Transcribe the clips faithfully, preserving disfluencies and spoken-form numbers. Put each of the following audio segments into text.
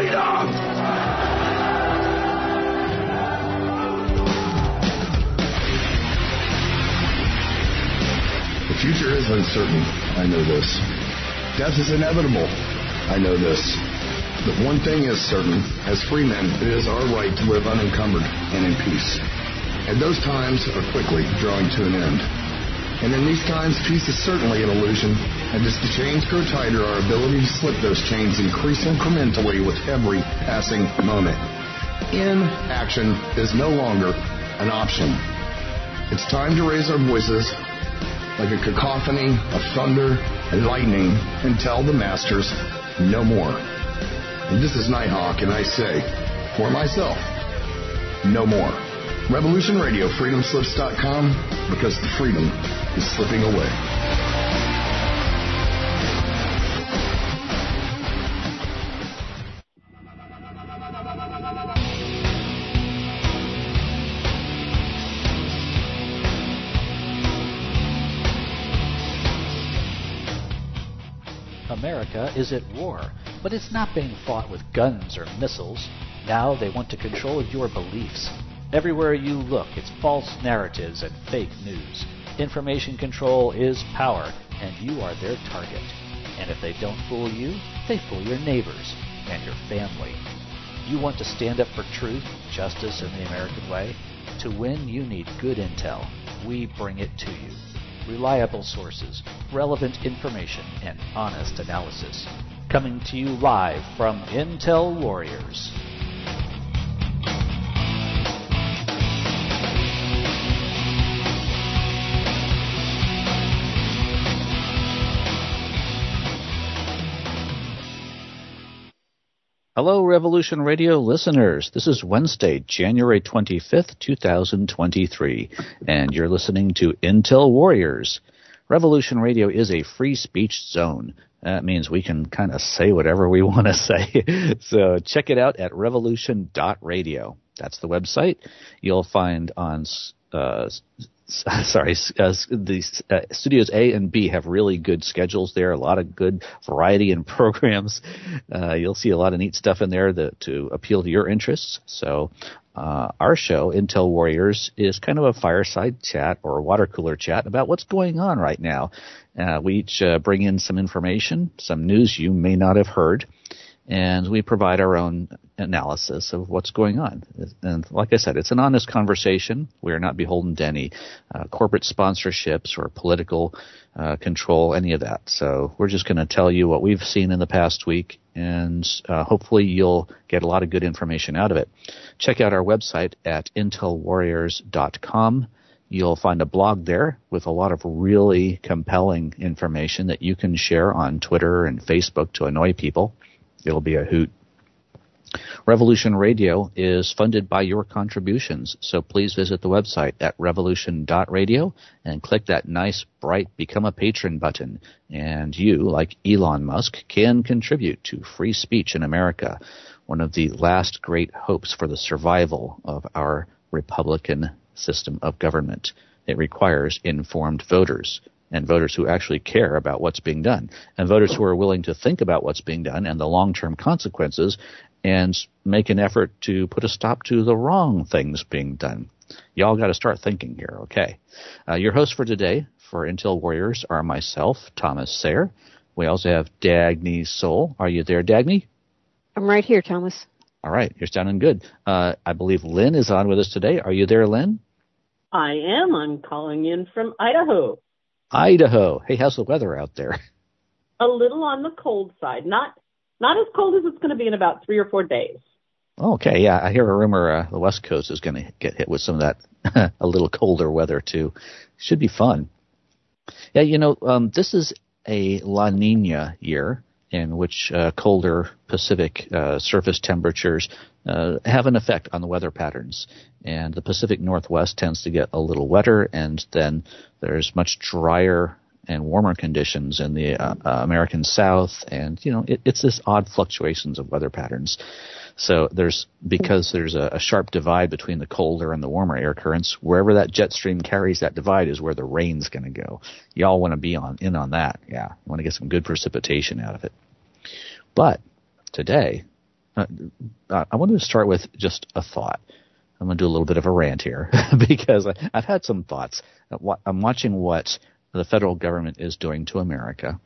freedom! The future is uncertain. I know this. Death is inevitable. I know this. But one thing is certain. As free men, it is our right to live unencumbered and in peace. And those times are quickly drawing to an end. And in these times, peace is certainly an illusion. And as the chains grow tighter, our ability to slip those chains increase incrementally with every passing moment. Inaction is no longer an option. It's time to raise our voices like a cacophony of thunder and lightning and tell the masters no more. And this is Nighthawk, and I say, for myself, no more. Revolution Radio, freedom slips dot com, because the freedom is slipping away. America is at war, but it's not being fought with guns or missiles. Now they want to control your beliefs. Everywhere you look, it's false narratives and fake news. Information control is power, and you are their target. And if they don't fool you, they fool your neighbors and your family. You want to stand up for truth, justice, and the American way? To win, you need good intel. We bring it to you. Reliable sources, relevant information, and honest analysis. Coming to you live from Intel Warriors. Hello, Revolution Radio listeners. This is Wednesday, January twenty-fifth, twenty twenty-three, and you're listening to Intel Warriors. Revolution Radio is a free speech zone. That means we can kind of say whatever we want to say. So check it out at revolution dot radio. That's the website. You'll find on uh, Sorry, uh, the uh, Studios A and B have really good schedules there, a lot of good variety in programs. Uh, you'll see a lot of neat stuff in there that, to appeal to your interests. So uh, our show, Intel Warriors, is kind of a fireside chat or a water cooler chat about what's going on right now. Uh, we each uh, bring in some information, some news you may not have heard, and we provide our own analysis of what's going on. And like I said, it's an honest conversation. We are not beholden to any uh, corporate sponsorships or political uh, control, any of that. So we're just going to tell you what we've seen in the past week, and uh, hopefully you'll get a lot of good information out of it. Check out our website at intel warriors dot com. You'll find a blog there with a lot of really compelling information that you can share on Twitter and Facebook to annoy people. It'll be a hoot. Revolution Radio is funded by your contributions, so please visit the website at revolution dot radio and click that nice, bright Become a Patron button. And you, like Elon Musk, can contribute to free speech in America, one of the last great hopes for the survival of our Republican system of government. It requires informed voters, and voters who actually care about what's being done, and voters who are willing to think about what's being done and the long-term consequences and make an effort to put a stop to the wrong things being done. Y'all got to start thinking here, okay? Uh, your hosts for today for Intel Warriors are myself, Thomas Sayre. We also have Dagny Soul. Are you there, Dagny? I'm right here, Thomas. All right, you're sounding good. Uh, I believe Lynn is on with us today. Are you there, Lynn? I am. I'm calling in from Idaho. Idaho. Hey, how's the weather out there? A little on the cold side. Not not as cold as it's going to be in about three or four days. Okay, yeah. I hear a rumor uh, the West Coast is going to get hit with some of that a little colder weather, too. Should be fun. Yeah, you know, um, this is a La Nina year in which uh, colder Pacific uh, surface temperatures uh, have an effect on the weather patterns. And the Pacific Northwest tends to get a little wetter, and then there's much drier and warmer conditions in the uh, uh, American South. And, you know, it, it's this odd fluctuations of weather patterns. So there's, because there's a, a sharp divide between the colder and the warmer air currents, wherever that jet stream carries that divide is where the rain's going to go. Y'all want to be on in on that. Yeah, you want to get some good precipitation out of it. But today, uh, I wanted to start with just a thought. I'm going to do a little bit of a rant here because I, I've had some thoughts. I'm watching what the federal government is doing to America,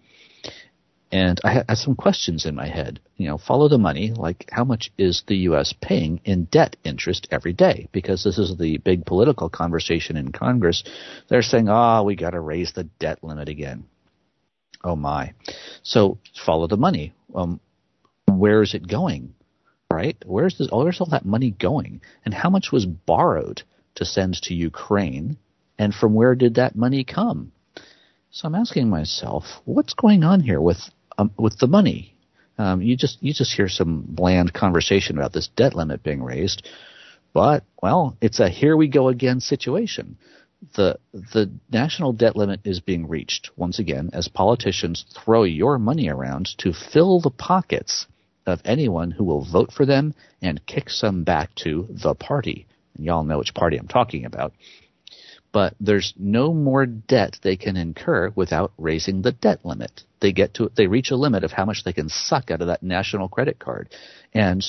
and I had some questions in my head. You know, follow the money, like how much is the U S paying in debt interest every day? Because this is the big political conversation in Congress. They're saying, oh, we got to raise the debt limit again. Oh, my. So follow the money. Um, where is it going? Right? Where's this, where's all that money going? And how much was borrowed to send to Ukraine? And from where did that money come? So I'm asking myself, what's going on here with um, with the money? Um, you just you just hear some bland conversation about this debt limit being raised, but well, it's a here we go again situation. The the national debt limit is being reached once again as politicians throw your money around to fill the pockets of anyone who will vote for them and kick some back to the party. And y'all know which party I'm talking about. But there's no more debt they can incur without raising the debt limit. They get to they reach a limit of how much they can suck out of that national credit card. And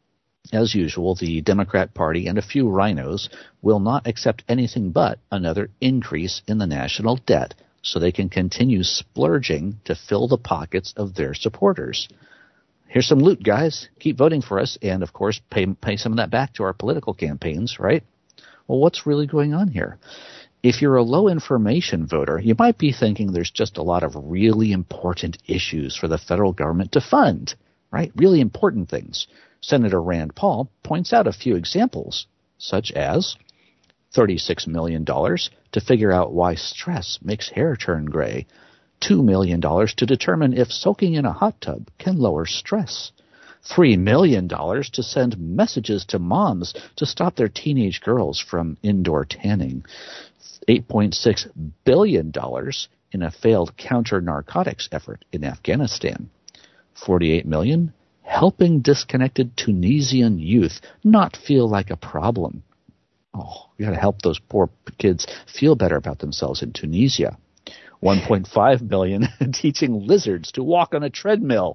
as usual, the Democrat Party and a few rhinos will not accept anything but another increase in the national debt so they can continue splurging to fill the pockets of their supporters. Here's some loot, guys. Keep voting for us and, of course, pay, pay some of that back to our political campaigns, right? Well, what's really going on here? If you're a low-information voter, you might be thinking there's just a lot of really important issues for the federal government to fund, right? Really important things. Senator Rand Paul points out a few examples, such as thirty-six million dollars to figure out why stress makes hair turn gray, two million dollars to determine if soaking in a hot tub can lower stress, three million dollars to send messages to moms to stop their teenage girls from indoor tanning, eight point six billion dollars in a failed counter-narcotics effort in Afghanistan, forty-eight million dollars helping disconnected Tunisian youth not feel like a problem. Oh, we got to help those poor kids feel better about themselves in Tunisia. one point five billion dollars teaching lizards to walk on a treadmill.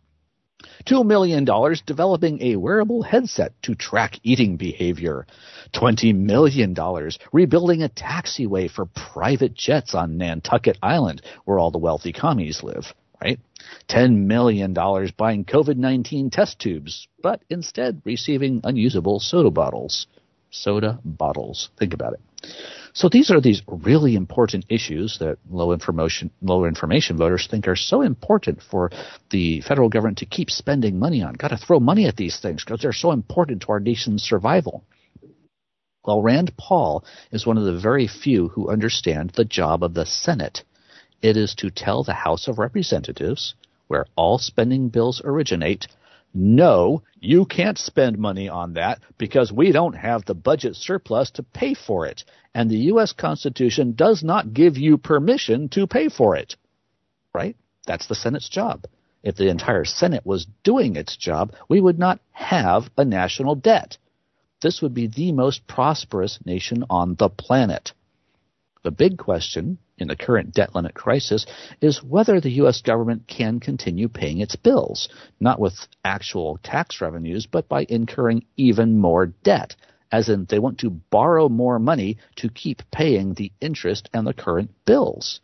two million dollars developing a wearable headset to track eating behavior. twenty million dollars rebuilding a taxiway for private jets on Nantucket Island, where all the wealthy commies live, right? ten million dollars buying COVID nineteen test tubes, but instead receiving unusable soda bottles. Soda bottles. Think about it. So these are these really important issues that low information low information voters think are so important for the federal government to keep spending money on. Got to throw money at these things because they're so important to our nation's survival. Well, Rand Paul is one of the very few who understand the job of the Senate. It is to tell the House of Representatives, where all spending bills originate, no, you can't spend money on that because we don't have the budget surplus to pay for it, and the U S Constitution does not give you permission to pay for it. Right? That's the Senate's job. If the entire Senate was doing its job, we would not have a national debt. This would be the most prosperous nation on the planet. The big question in the current debt limit crisis is whether the U S government can continue paying its bills, not with actual tax revenues, but by incurring even more debt, as in they want to borrow more money to keep paying the interest and the current bills.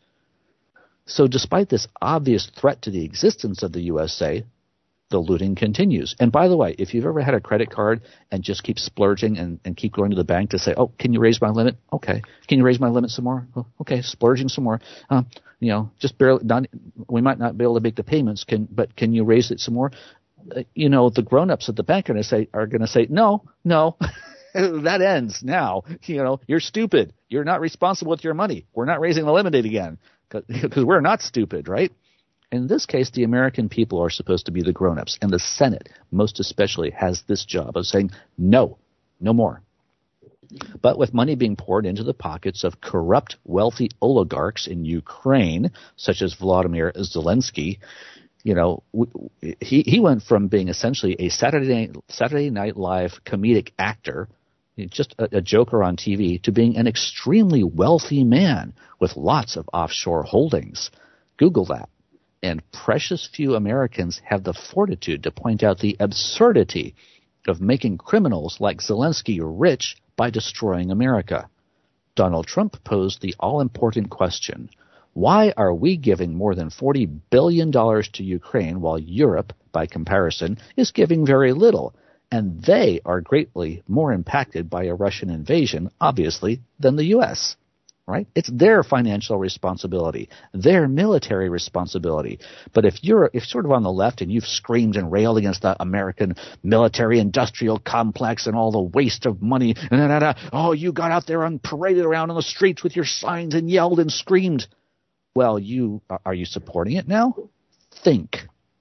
So despite this obvious threat to the existence of the U S A, the looting continues. And by the way, if you've ever had a credit card and just keep splurging and, and keep going to the bank to say, oh, can you raise my limit? Okay. Can you raise my limit some more? Oh, okay. Splurging some more. Um, you know, just barely, not, we might not be able to make the payments, can, but can you raise it some more? Uh, you know, the grown-ups at the bank are going to say, are going to say, no, no, that ends now. You know, you're stupid. You're not responsible with your money. We're not raising the limit again because we're not stupid, right? In this case, the American people are supposed to be the grown-ups, and the Senate, most especially, has this job of saying, no, no more. But with money being poured into the pockets of corrupt, wealthy oligarchs in Ukraine, such as Vladimir Zelensky, you know, he, he went from being essentially a Saturday, Saturday Night Live comedic actor, just a, a joker on T V, to being an extremely wealthy man with lots of offshore holdings. Google that. and precious few Americans have the fortitude to point out the absurdity of making criminals like Zelensky rich by destroying America. Donald Trump posed the all-important question, why are we giving more than forty billion dollars to Ukraine while Europe, by comparison, is giving very little? And they are greatly more impacted by a Russian invasion, obviously, than the U S, right? It's their financial responsibility, their military responsibility. But if you're if sort of on the left and you've screamed and railed against the American military-industrial complex and all the waste of money, and da, da, da, oh, you got out there and paraded around on the streets with your signs and yelled and screamed. Well, you are you supporting it now? Think.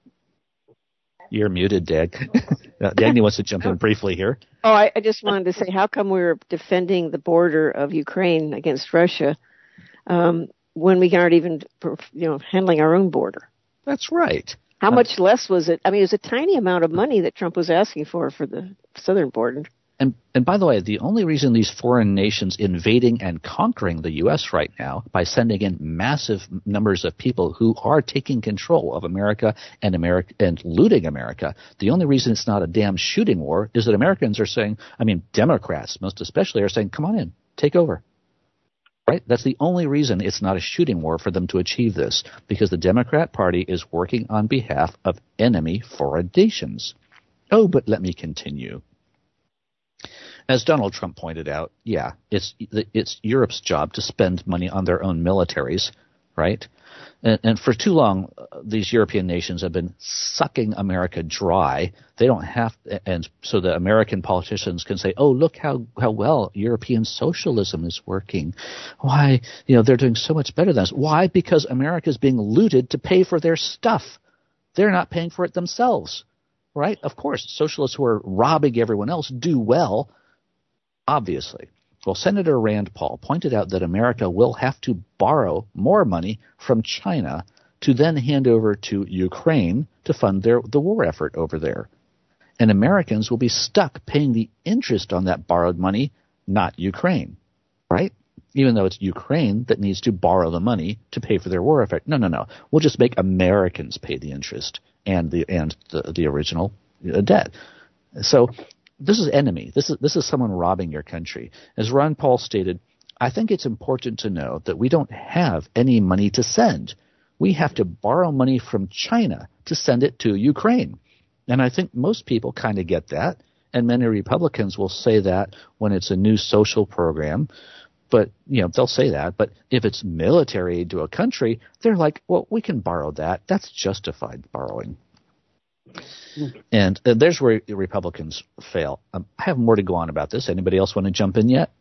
You're muted, Dag. Dagny wants to jump in briefly here. Oh, I, I just wanted to say, how come we were defending the border of Ukraine against Russia um, when we aren't even, you know, handling our own border? That's right. How uh, much less was it? I mean, it was a tiny amount of money that Trump was asking for for the southern border. And and by the way, the only reason these foreign nations invading and conquering the U S right now by sending in massive numbers of people who are taking control of America and America and looting America, the only reason it's not a damn shooting war is that Americans are saying, I mean, Democrats most especially are saying, come on in, take over. Right? That's the only reason it's not a shooting war for them to achieve this, because the Democrat Party is working on behalf of enemy foreign nations. Oh, but let me continue. As Donald Trump pointed out, yeah, it's it's Europe's job to spend money on their own militaries, right? And, and for too long, uh, these European nations have been sucking America dry. They don't have, and so the American politicians can say, "Oh, look how how well European socialism is working. Why, you know, they're doing so much better than us. Why? Because America is being looted to pay for their stuff. They're not paying for it themselves." Right? Of course, socialists who are robbing everyone else do well, obviously. Well, Senator Rand Paul pointed out that America will have to borrow more money from China to then hand over to Ukraine to fund their the war effort over there. And Americans will be stuck paying the interest on that borrowed money, not Ukraine. Right? Even though it's Ukraine that needs to borrow the money to pay for their war effort. No, no, no. We'll just make Americans pay the interest and the and the, the original debt. So this is enemy. This is this is someone robbing your country. As Ron Paul stated, I think it's important to know that we don't have any money to send. We have to borrow money from China to send it to Ukraine. And I think most people kind of get that. And many Republicans will say that when it's a new social program. But, you know, they'll say that. But if it's military aid to a country, they're like, well, we can borrow that. That's justified borrowing. And uh, there's where Republicans fail. Um, I have more to go on about this. Anybody else want to jump in yet?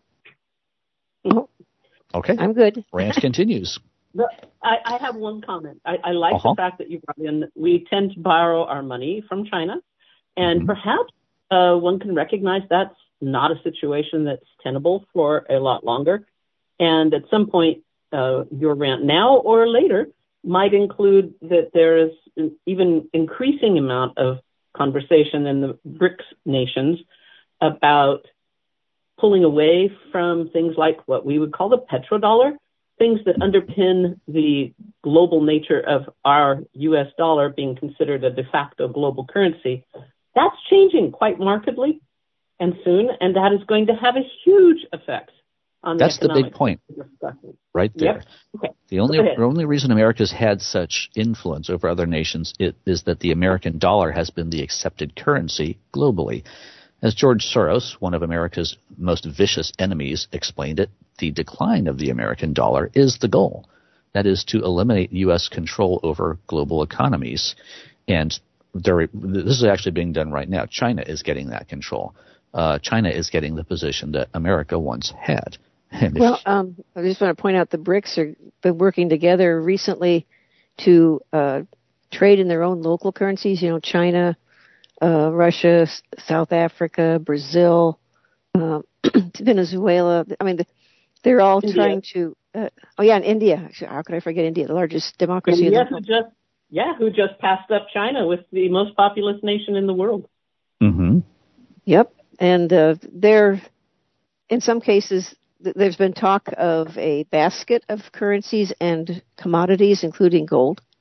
No. Okay. I'm good. Rant continues. The, I, I have one comment. I, I like uh-huh. the fact that you brought in, we tend to borrow our money from China. And mm-hmm. perhaps uh, one can recognize that's not a situation that's tenable for a lot longer. And at some point, uh, your rant now or later might include that there is an even increasing amount of conversation in the BRICS nations about pulling away from things like what we would call the petrodollar, things that underpin the global nature of our U S dollar being considered a de facto global currency. That's changing quite markedly and soon, and that is going to have a huge effect on the That's the big point, discussion. right there. Yep. Okay. The only the only reason America's had such influence over other nations is, is that the American dollar has been the accepted currency globally. As George Soros, one of America's most vicious enemies, explained it, the decline of the American dollar is the goal. That is to eliminate U S control over global economies. And there, this is actually being done right now. China is getting that control. Uh, China is getting the position that America once had. And well, um, I just want to point out the BRICS have been working together recently to uh, trade in their own local currencies. You know, China, uh, Russia, S- South Africa, Brazil, uh, Venezuela. I mean, they're all India. trying to. Uh, oh yeah, and India. How could I forget India, the largest democracy India, in the world? who just yeah, who just passed up China with the most populous nation in the world. Mm-hmm. Yep, and uh, they're in some cases. There's been talk of a basket of currencies and commodities, including gold.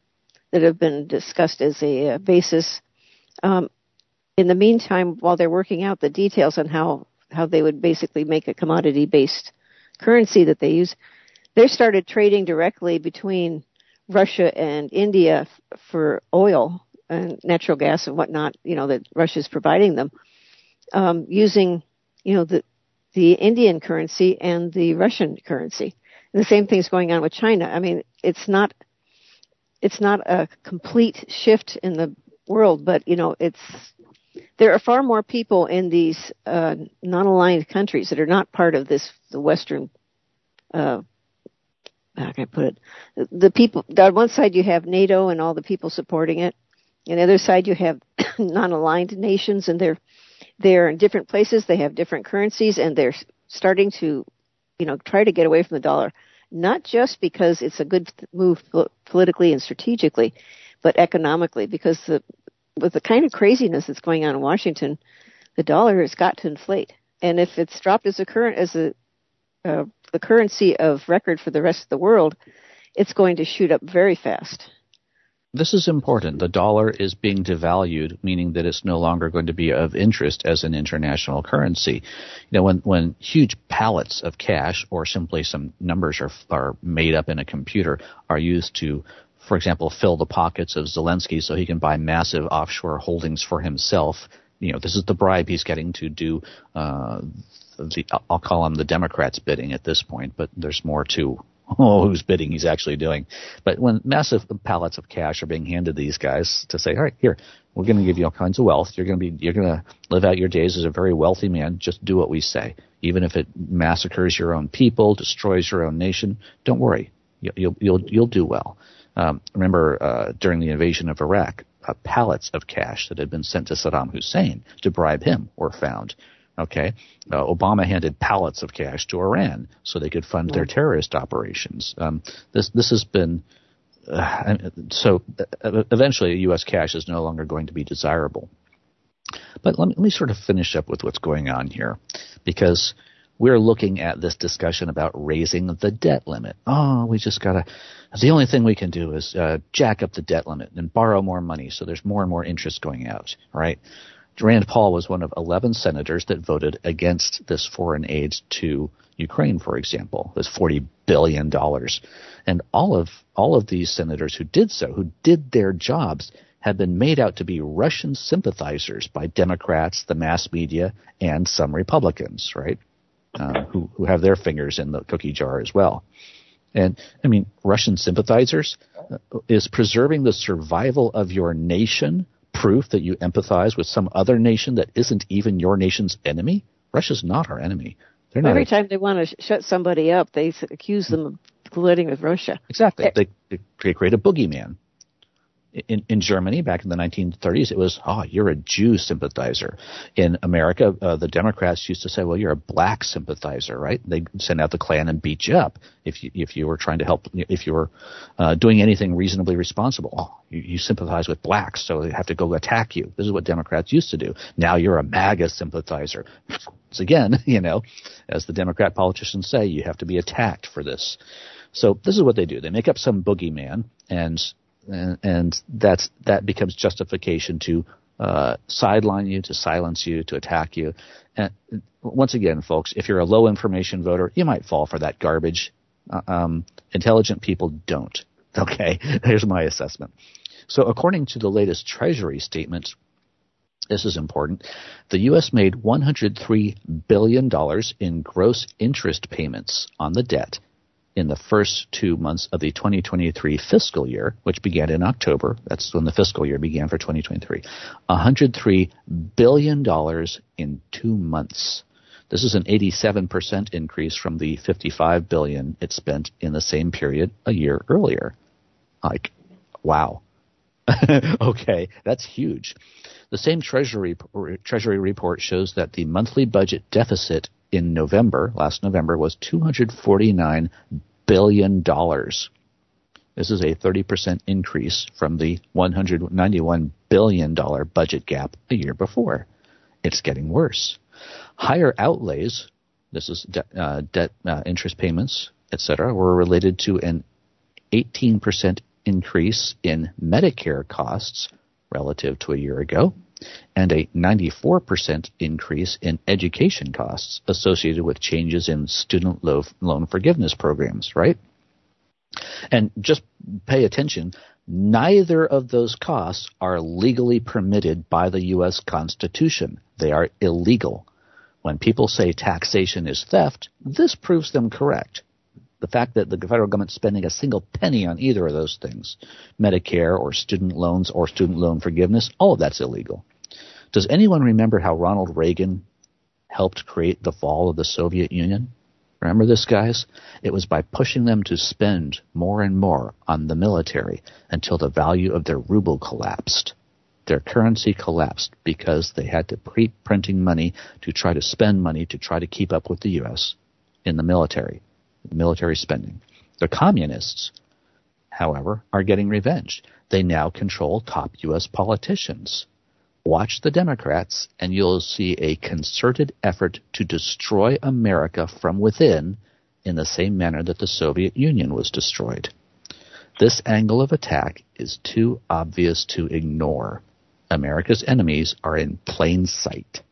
that have been discussed as a uh, basis. Um, in the meantime, while they're working out the details on how, how they would basically make a commodity-based currency that they use, they started trading directly between Russia and India f- for oil and natural gas and whatnot, you know, that Russia's providing them, um, using, you know, the the Indian currency and the Russian currency. And the same thing's going on with China. I mean, it's not it's not a complete shift in the world, but, you know, it's there are far more people in these uh, non-aligned countries that are not part of this, the Western, uh, how can I put it? The people, on one side you have NATO and all the people supporting it. On the other side you have non-aligned nations, and they're they're in different places. They have different currencies, and they're starting to, you know, try to get away from the dollar, not just because it's a good move politically and strategically, but economically, because the, with the kind of craziness that's going on in Washington, the dollar has got to inflate. And if it's dropped as a current as a uh, the currency of record for the rest of the world, it's going to shoot up very fast. This is important. The dollar is being devalued, meaning that it's no longer going to be of interest as an international currency. You know, when, when huge pallets of cash or simply some numbers are, are made up in a computer are used to, for example, fill the pockets of Zelensky so he can buy massive offshore holdings for himself, you know, this is the bribe he's getting to do, uh, the, I'll call him the Democrats' bidding at this point, but there's more to Oh, whose bidding he's actually doing. But when massive pallets of cash are being handed to these guys to say, all right, here, we're going to give you all kinds of wealth. You're going to be, you're going to live out your days as a very wealthy man. Just do what we say. Even if it massacres your own people, destroys your own nation, don't worry. You, you'll, you'll, you'll do well. Um, remember, uh, during the invasion of Iraq, uh, pallets of cash that had been sent to Saddam Hussein to bribe him were found. Okay, uh, Obama handed pallets of cash to Iran so they could fund their terrorist operations. Um, this this has been uh, so. Uh, eventually, U S cash is no longer going to be desirable. But let me, let me sort of finish up with what's going on here, because we're looking at this discussion about raising the debt limit. Oh, we just gotta. The only thing we can do is uh, jack up the debt limit and borrow more money, so there's more and more interest going out. Right. Rand Paul was one of eleven senators that voted against this foreign aid to Ukraine, for example, this forty billion dollars. And all of all of these senators who did so, who did their jobs, have been made out to be Russian sympathizers by Democrats, the mass media, and some Republicans, right, uh, who, who have their fingers in the cookie jar as well. And, I mean, Russian sympathizers, uh, is preserving the survival of your nation proof that you empathize with some other nation that isn't even your nation's enemy? Russia's not our enemy. They're not Every a, time they want to sh- shut somebody up, they accuse them of colluding with Russia. Exactly. They, they create a boogeyman. In, in Germany, back in the nineteen thirties, it was, oh, you're a Jew sympathizer. In America, uh, the Democrats used to say, well, you're a black sympathizer, right? They'd send out the Klan and beat you up if you, if you were trying to help, if you were uh, doing anything reasonably responsible. Oh, you, you sympathize with blacks, so they have to go attack you. This is what Democrats used to do. Now you're a MAGA sympathizer. So again, you know, as the Democrat politicians say, you have to be attacked for this. So this is what they do. They make up some boogeyman, and And, and that's, that becomes justification to uh, sideline you, to silence you, to attack you. And once again, folks, if you're a low information voter, you might fall for that garbage. Uh, um, intelligent people don't. Okay, here's my assessment. So according to the latest Treasury statement, this is important, the U S made one hundred three billion dollars in gross interest payments on the debt in the first two months of the twenty twenty-three fiscal year, which began in October. That's when the fiscal year began for twenty twenty-three. one hundred three billion dollars in two months. This is an eighty-seven percent increase from the fifty-five billion dollars it spent in the same period a year earlier. Like, wow. Okay, that's huge. The same Treasury Treasury report shows that the monthly budget deficit in November, last November, was two hundred forty-nine billion dollars. This is a thirty percent increase from the one hundred ninety-one billion dollars budget gap a year before. It's getting worse. Higher outlays, this is de- uh, debt uh, interest payments, et cetera, were related to an eighteen percent increase in Medicare costs relative to a year ago, and a ninety-four percent increase in education costs associated with changes in student lo- loan forgiveness programs, right? And just pay attention, neither of those costs are legally permitted by the U S Constitution. They are illegal. When people say taxation is theft, this proves them correct. The fact that the federal government is spending a single penny on either of those things, Medicare or student loans or student loan forgiveness, all of that's illegal. Does anyone remember how Ronald Reagan helped create the fall of the Soviet Union? Remember this, guys? It was by pushing them to spend more and more on the military until the value of their ruble collapsed. Their currency collapsed because they had to keep printing money to try to spend money to try to keep up with the U S in the military, military spending. The communists, however, are getting revenge. They now control top U S politicians. Watch the Democrats, and you'll see a concerted effort to destroy America from within in the same manner that the Soviet Union was destroyed. This angle of attack is too obvious to ignore. America's enemies are in plain sight.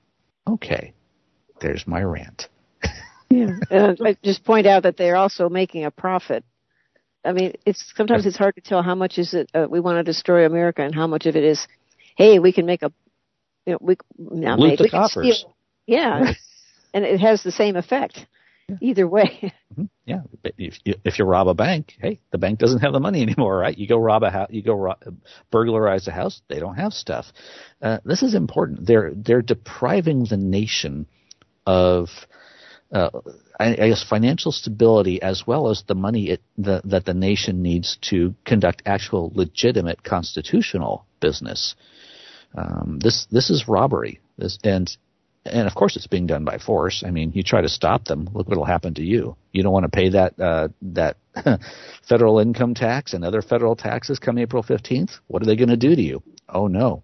Okay, there's my rant. Yeah, uh, I just point out that they're also making a profit. I mean, it's sometimes it's hard to tell how much is it uh, we want to destroy America and how much of it is, hey, we can make a, you know, we not loot make, the we coffers. Steal, yeah, and it has the same effect yeah. either way. Mm-hmm. Yeah, if you, if you rob a bank, hey, the bank doesn't have the money anymore, right? You go rob a house, you go ro- burglarize a house, they don't have stuff. Uh, this is important. They're they're depriving the nation of, uh, I, I guess, financial stability as well as the money it, the, that the nation needs to conduct actual legitimate constitutional business. Um, this this is robbery. This and and of course it's being done by force. I mean, you try to stop them, look what'll happen to you. You don't want to pay that uh, that federal income tax and other federal taxes come April fifteenth. What are they going to do to you? Oh no.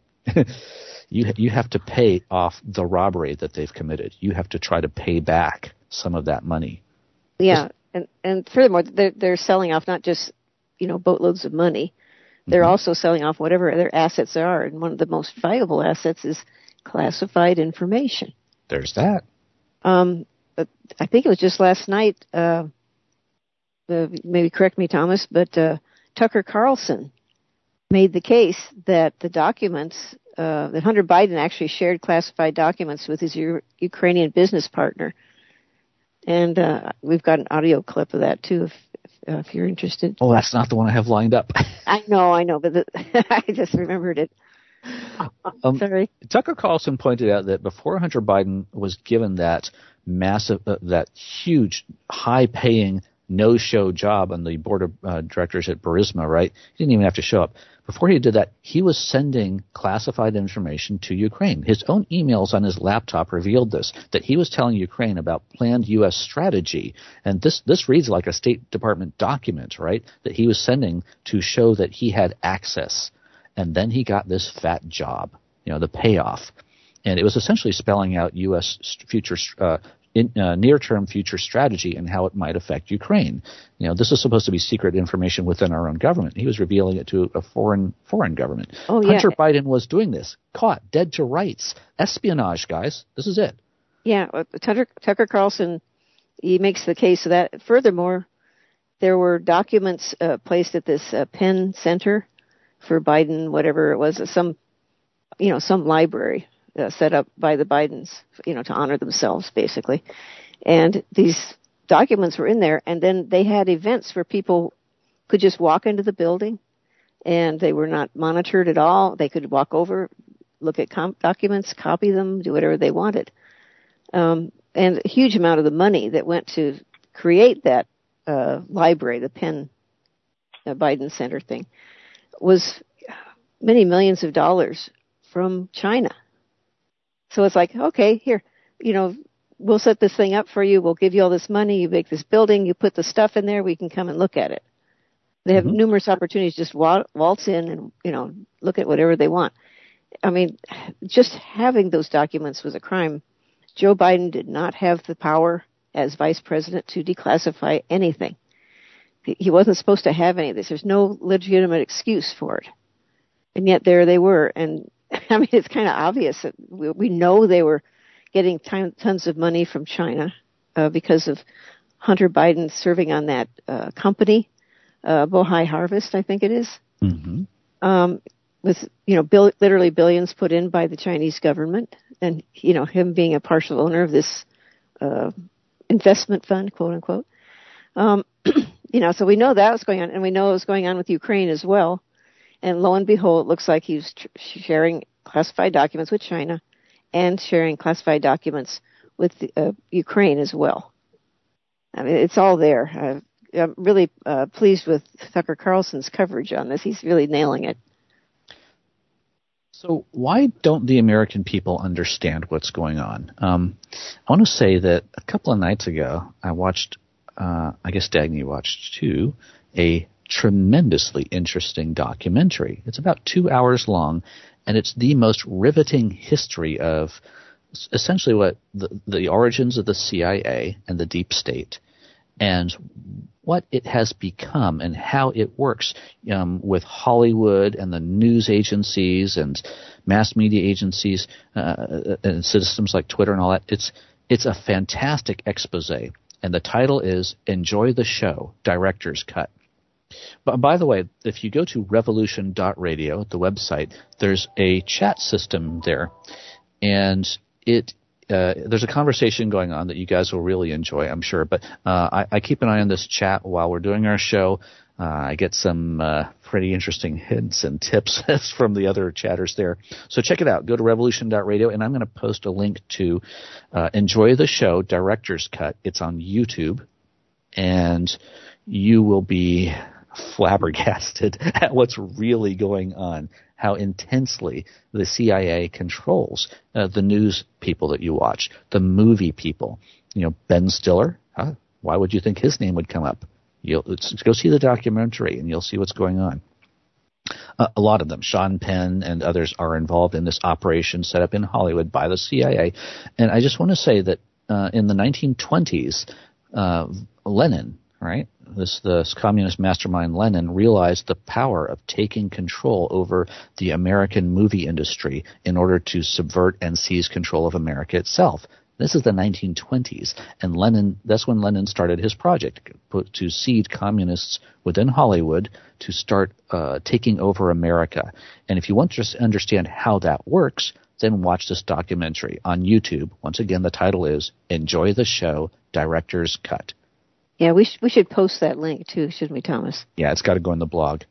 You you have to pay off the robbery that they've committed. You have to try to pay back some of that money. Yeah, and and furthermore, they're they're selling off not just, you know, boatloads of money. They're mm-hmm. also selling off whatever their assets there are, and one of the most valuable assets is classified information. There's that. Um, but I think it was just last night. Uh, the, maybe correct me, Thomas, but uh, Tucker Carlson made the case that the documents. Uh, that Hunter Biden actually shared classified documents with his U- Ukrainian business partner. And uh, we've got an audio clip of that, too, if, if, uh, if you're interested. Oh, that's not the one I have lined up. I know, I know, but the, I just remembered it. Um, Sorry. Tucker Carlson pointed out that before Hunter Biden was given that massive, uh, that huge, high-paying, no-show job on the board of uh, directors at Burisma, right? He didn't even have to show up. Before he did that, he was sending classified information to Ukraine. His own emails on his laptop revealed this, that he was telling Ukraine about planned U S strategy. And this, this reads like a State Department document, right, that he was sending to show that he had access. And then he got this fat job, you know, the payoff. And it was essentially spelling out U S future uh, in, uh, near-term future strategy and how it might affect Ukraine. You know, this is supposed to be secret information within our own government. He was revealing it to a foreign foreign government. Oh, yeah. Hunter Biden was doing this, caught, dead to rights. Espionage, guys. This is it. Yeah, Tucker, Tucker Carlson, he makes the case of that. Furthermore, there were documents uh, placed at this uh, Penn Center for Biden, whatever it was, some, you know, some library. Uh, set up by the Bidens, you know, to honor themselves, basically. And these documents were in there, and then they had events where people could just walk into the building, and they were not monitored at all. They could walk over, look at comp- documents, copy them, do whatever they wanted. Um, and a huge amount of the money that went to create that uh, library, the Penn uh, Biden Center thing, was many millions of dollars from China. So it's like, okay, here, you know, we'll set this thing up for you. We'll give you all this money. You make this building. You put the stuff in there. We can come and look at it. They have mm-hmm. numerous opportunities to just waltz in and, you know, look at whatever they want. I mean, just having those documents was a crime. Joe Biden did not have the power as vice president to declassify anything. he wasn't supposed to have any of this. There's no legitimate excuse for it. And yet there they were. And I mean, it's kind of obvious that we, we know they were getting ton, tons of money from China uh, because of Hunter Biden serving on that uh, company, uh, Bohai Harvest, I think it is. Mm-hmm. Um, with, you know, bill, literally billions put in by the Chinese government, and, you know, him being a partial owner of this uh, investment fund, quote unquote. Um, you know, so we know that was going on, and we know it was going on with Ukraine as well. And lo and behold, it looks like he's tr- sharing classified documents with China and sharing classified documents with the, uh, Ukraine as well. I mean, it's all there. Uh, I'm really uh, pleased with Tucker Carlson's coverage on this. He's really nailing it. So why don't the American people understand what's going on? Um, I want to say that a couple of nights ago, I watched, uh, I guess Dagny watched too, a tremendously interesting documentary. It's about two hours long, and it's the most riveting history of essentially what the, the origins of the C I A and the deep state, and what it has become and how it works um, with Hollywood and the news agencies and mass media agencies uh, and systems like Twitter and all that. It's it's a fantastic expose, and the title is "Enjoy the Show, Director's Cut." But by the way, if you go to revolution dot radio, the website, there's a chat system there, and it uh, there's a conversation going on that you guys will really enjoy, I'm sure. But uh, I, I keep an eye on this chat while we're doing our show. Uh, I get some uh, pretty interesting hints and tips from the other chatters there. So check it out. Go to revolution dot radio, and I'm going to post a link to uh, Enjoy the Show, Director's Cut. It's on YouTube, and you will be flabbergasted at what's really going on, how intensely the C I A controls uh, the news people that you watch, the movie people. You know, Ben Stiller, huh? Why would you think his name would come up? You'll let's go see the documentary, and you'll see what's going on. Uh, a lot of them, Sean Penn and others, are involved in this operation set up in Hollywood by the C I A. And I just want to say that uh, in the nineteen twenties, uh, Lenin, right, this this communist mastermind Lenin, realized the power of taking control over the American movie industry in order to subvert and seize control of America itself. This is the nineteen twenties, and Lenin, that's when Lenin started his project, put, to seed communists within Hollywood to start uh, taking over America. And if you want to understand how that works, then watch this documentary on YouTube. Once again, the title is Enjoy the Show, Director's Cut. Yeah, we, sh- we should post that link too, shouldn't we, Thomas? Yeah, it's got to go in the blog.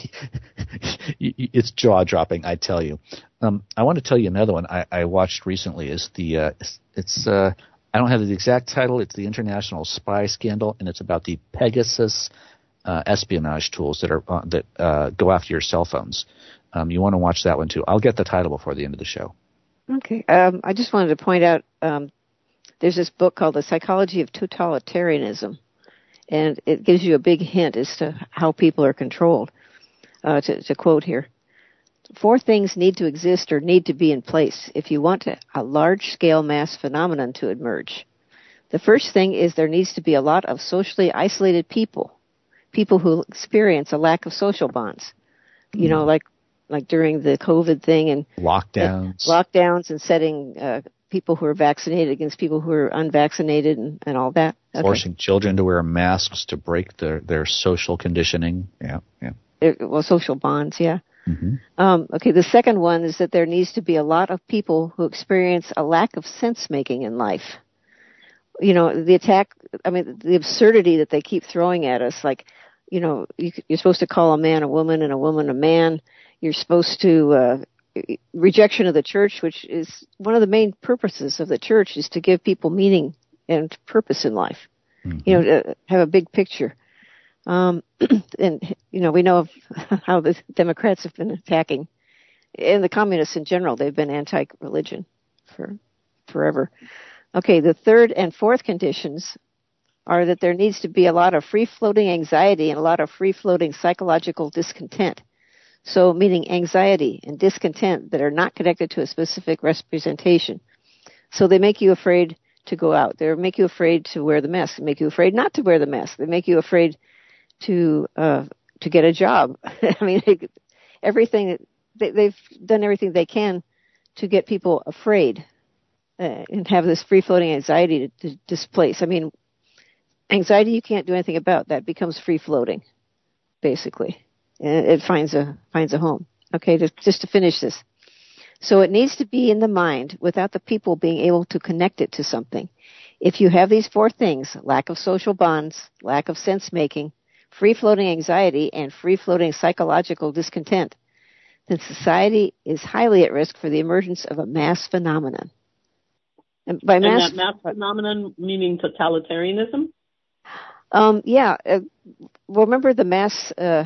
It's jaw-dropping, I tell you. Um, I want to tell you another one I, I watched recently. Is the uh, it's uh, I don't have the exact title. It's the International Spy Scandal, and it's about the Pegasus uh, espionage tools that are uh, that uh, go after your cell phones. Um, you want to watch that one too. I'll get the title before the end of the show. Okay. Um, I just wanted to point out um, there's this book called The Psychology of Totalitarianism, and it gives you a big hint as to how people are controlled. Uh, to, to quote here, four things need to exist or need to be in place if you want to, a large-scale mass phenomenon to emerge. The first thing is there needs to be a lot of socially isolated people, people who experience a lack of social bonds. You know, like like during the COVID thing and lockdowns, and lockdowns, and setting uh, people who are vaccinated against people who are unvaccinated, and, and all that. Okay. Forcing children to wear masks to break their their social conditioning. Yeah, yeah. Well, social bonds, yeah. Mm-hmm. Um, okay, the second one is that there needs to be a lot of people who experience a lack of sense-making in life. You know, the attack, I mean, the absurdity that they keep throwing at us, like, you know, you, you're supposed to call a man a woman and a woman a man. You're supposed to, uh, rejection of the church, which is one of the main purposes of the church, is to give people meaning and purpose in life. Mm-hmm. You know, uh, have a big picture. Um, and, you know, we know of how the Democrats have been attacking, and the communists in general. They've been anti-religion for forever. Okay, the third and fourth conditions are that there needs to be a lot of free-floating anxiety and a lot of free-floating psychological discontent. So, meaning anxiety and discontent that are not connected to a specific representation. So they make you afraid to go out. They make you afraid to wear the mask. They make you afraid not to wear the mask. They make you afraid to uh, to get a job. I mean, they, everything they, they've done everything they can to get people afraid uh, and have this free-floating anxiety to, to displace. I mean, anxiety you can't do anything about. That becomes free-floating, basically. And it finds a finds a home. Okay, just, just to finish this. So it needs to be in the mind without the people being able to connect it to something. If you have these four things, lack of social bonds, lack of sense-making, free-floating anxiety, and free-floating psychological discontent, then society is highly at risk for the emergence of a mass phenomenon. And by and mass, that mass phenomenon meaning totalitarianism? Um, yeah. Uh, well, remember the mass, uh,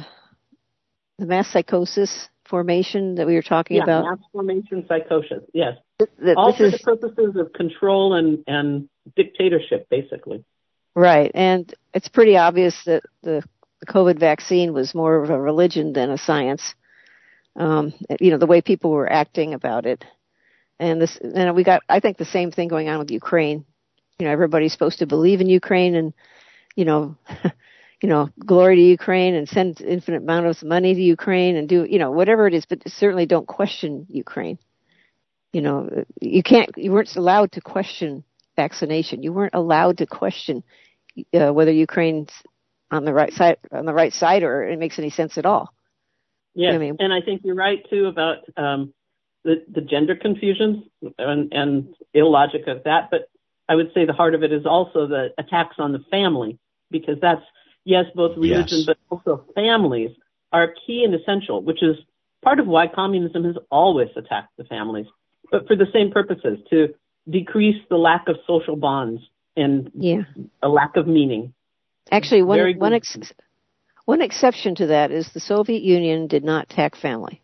the mass psychosis formation that we were talking yeah, about? Yeah, mass formation psychosis, yes. Th- th- All for is, the purposes of control and, and dictatorship, basically. Right, and it's pretty obvious that the, the COVID vaccine was more of a religion than a science. Um, you know, the way people were acting about it. And this, and we got, I think, the same thing going on with Ukraine. You know, everybody's supposed to believe in Ukraine and, you know, you know, glory to Ukraine and send infinite amount of money to Ukraine and do, you know, whatever it is, but certainly don't question Ukraine. You know, you can't, you weren't allowed to question vaccination. You weren't allowed to question uh, whether Ukraine's on the right side, on the right side, or it makes any sense at all. Yes, I mean, and I think you're right too about um, the, the gender confusions and, and illogic of that. But I would say the heart of it is also the attacks on the family, because that's, yes, both religion, Yes. but also families are key and essential, which is part of why communism has always attacked the families, but for the same purposes, to decrease the lack of social bonds and yeah. a lack of meaning. Actually, one Very one good. ex- one exception to that is the Soviet Union did not attack family.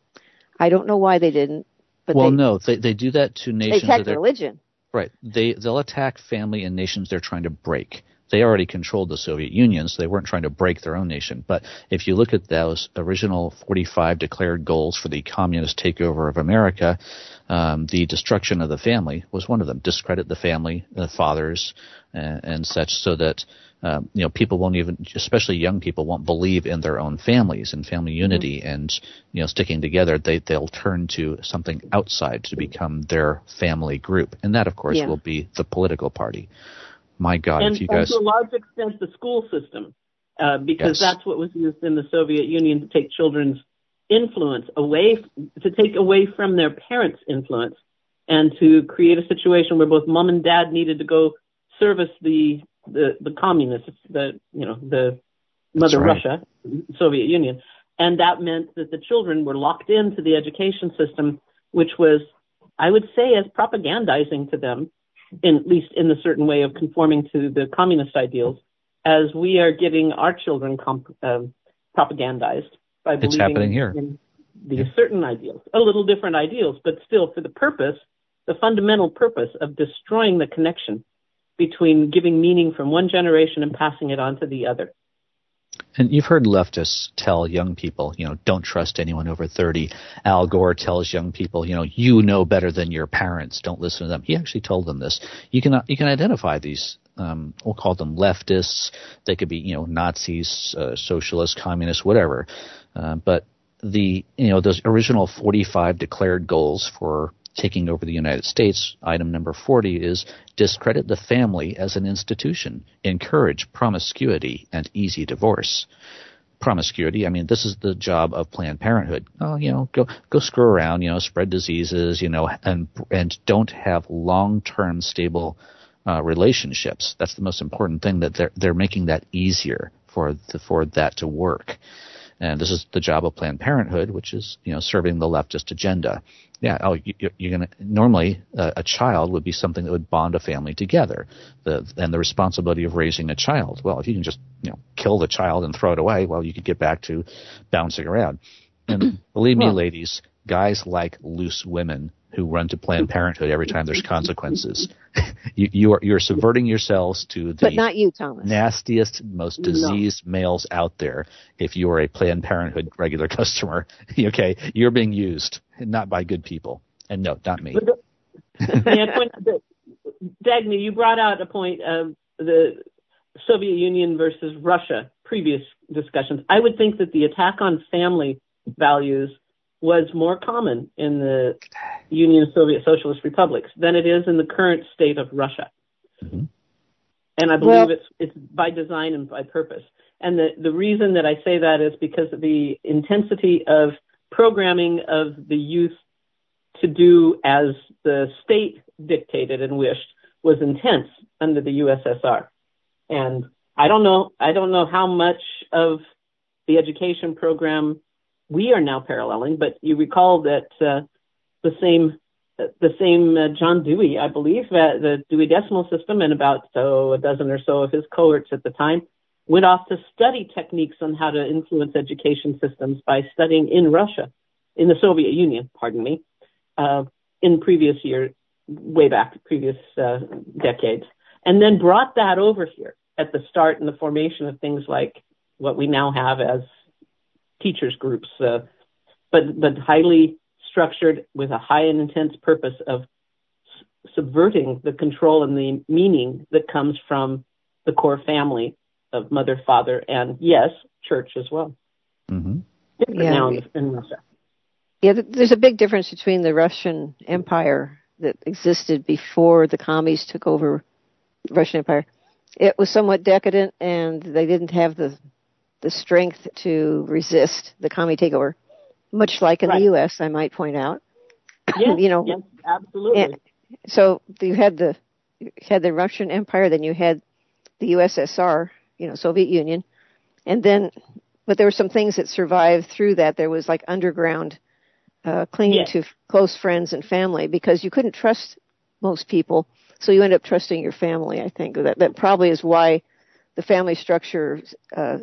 I don't know why they didn't, but well, they, no, they they do that to they nations. attacked that they're- religion. Right. They they'll attack family and nations they're trying to break. They already controlled the Soviet Union, so they weren't trying to break their own nation. But if you look at those original forty-five declared goals for the communist takeover of America, um, the destruction of the family was one of them. Discredit the family, the fathers, and, and such, so that um, you know people won't even, especially young people, won't believe in their own families and family unity mm-hmm. and you know sticking together. They they'll turn to something outside to become their family group, and that, of course, Yeah. will be the political party. My God, and, if you guys... and to a large extent the school system, uh, because yes. that's what was used in the Soviet Union to take children's influence away, to take away from their parents' influence, and to create a situation where both mom and dad needed to go service the the, the communists, the you know the Mother right. Russia, Soviet Union, and that meant that the children were locked into the education system, which was, I would say, as propagandizing to them, in, at least in the certain way of conforming to the communist ideals, as we are getting our children comp, um, propagandized by it's believing happening here. in these yeah. certain ideals, a little different ideals, but still for the purpose, the fundamental purpose of destroying the connection between giving meaning from one generation and passing it on to the other. And you've heard leftists tell young people, you know, don't trust anyone over thirty. Al Gore tells young people, you know, you know better than your parents. Don't listen to them. He actually told them this. You can you can identify these. Um, we'll call them leftists. They could be, you know, Nazis, uh, socialists, communists, whatever. Uh, but the, you know, those original forty-five declared goals for taking over the United States, item number forty is discredit the family as an institution, encourage promiscuity and easy divorce. Promiscuity, I mean, this is the job of Planned Parenthood. Oh, you know, go go screw around, you know, spread diseases, you know, and and don't have long-term stable uh, relationships. That's the most important thing, that they're they're making that easier for the, for that to work. And this is the job of Planned Parenthood, which is, you know, serving the leftist agenda. Yeah, oh, you, you're going to normally uh, a child would be something that would bond a family together, the, and the responsibility of raising a child. Well, if you can just, you know, kill the child and throw it away, well, you could get back to bouncing around. And believe me, well, ladies, guys like loose women who run to Planned Parenthood every time there's consequences. you, you are you're subverting yourselves to the but not you, Thomas. nastiest, most diseased no. males out there. If you are a Planned Parenthood regular customer, okay, you're being used, not by good people. And no, not me. May I point out that, Dagny, you brought out a point of the Soviet Union versus Russia previous discussions, I would think that the attack on family values was more common in the Union of Soviet Socialist Republics than it is in the current state of Russia. Mm-hmm. And I believe well, it's it's by design and by purpose. And the, the reason that I say that is because of the intensity of programming of the youth to do as the state dictated and wished was intense under the U S S R. And I don't know, I don't know how much of the education program we are now paralleling, but you recall that uh, the same the same uh, John Dewey, I believe, uh, the Dewey Decimal System, and about so a dozen or so of his cohorts at the time went off to study techniques on how to influence education systems by studying in Russia, in the Soviet Union, pardon me, uh, in previous years, way back, previous uh, decades, and then brought that over here at the start and the formation of things like what we now have as teachers groups, uh, but but highly structured with a high and intense purpose of s- subverting the control and the meaning that comes from the core family of mother, father, and yes, church as well. Mm-hmm. Different yeah. now in, in Russia. Yeah, there's a big difference between the Russian Empire that existed before the commies took over the Russian Empire. It was somewhat decadent, and they didn't have the the strength to resist the commie takeover, much like in right. the U S, I might point out. Yes, you know, yes, absolutely. And so you had the you had the Russian Empire, then you had the U S S R, you know, Soviet Union, and then, but there were some things that survived through that. There was like underground uh, clinging yes. to f- close friends and family because you couldn't trust most people, so you end up trusting your family. I think that that probably is why the family structure uh,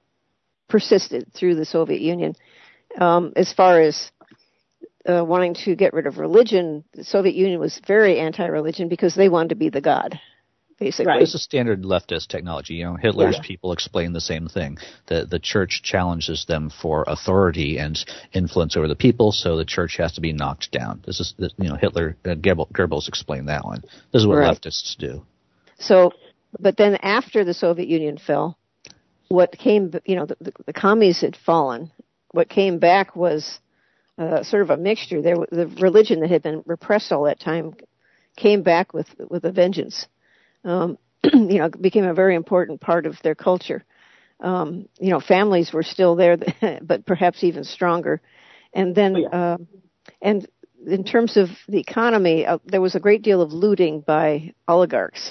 persisted through the Soviet Union. Um, as far as uh, wanting to get rid of religion, the Soviet Union was very anti-religion because they wanted to be the god, basically. Right. This is standard leftist technology. You know, Hitler's yeah. people explain the same thing. The the church challenges them for authority and influence over the people, so the church has to be knocked down. This is, you know, Hitler, uh, Goebbels explained that one. This is what right. leftists do. So, but then after the Soviet Union fell, what came, you know, the, the, the commies had fallen. What came back was uh, sort of a mixture. There, the religion that had been repressed all that time came back with with a vengeance. Um, you know, became a very important part of their culture. Um, you know, families were still there, but perhaps even stronger. And then, oh, yeah. uh, and in terms of the economy, uh, there was a great deal of looting by oligarchs.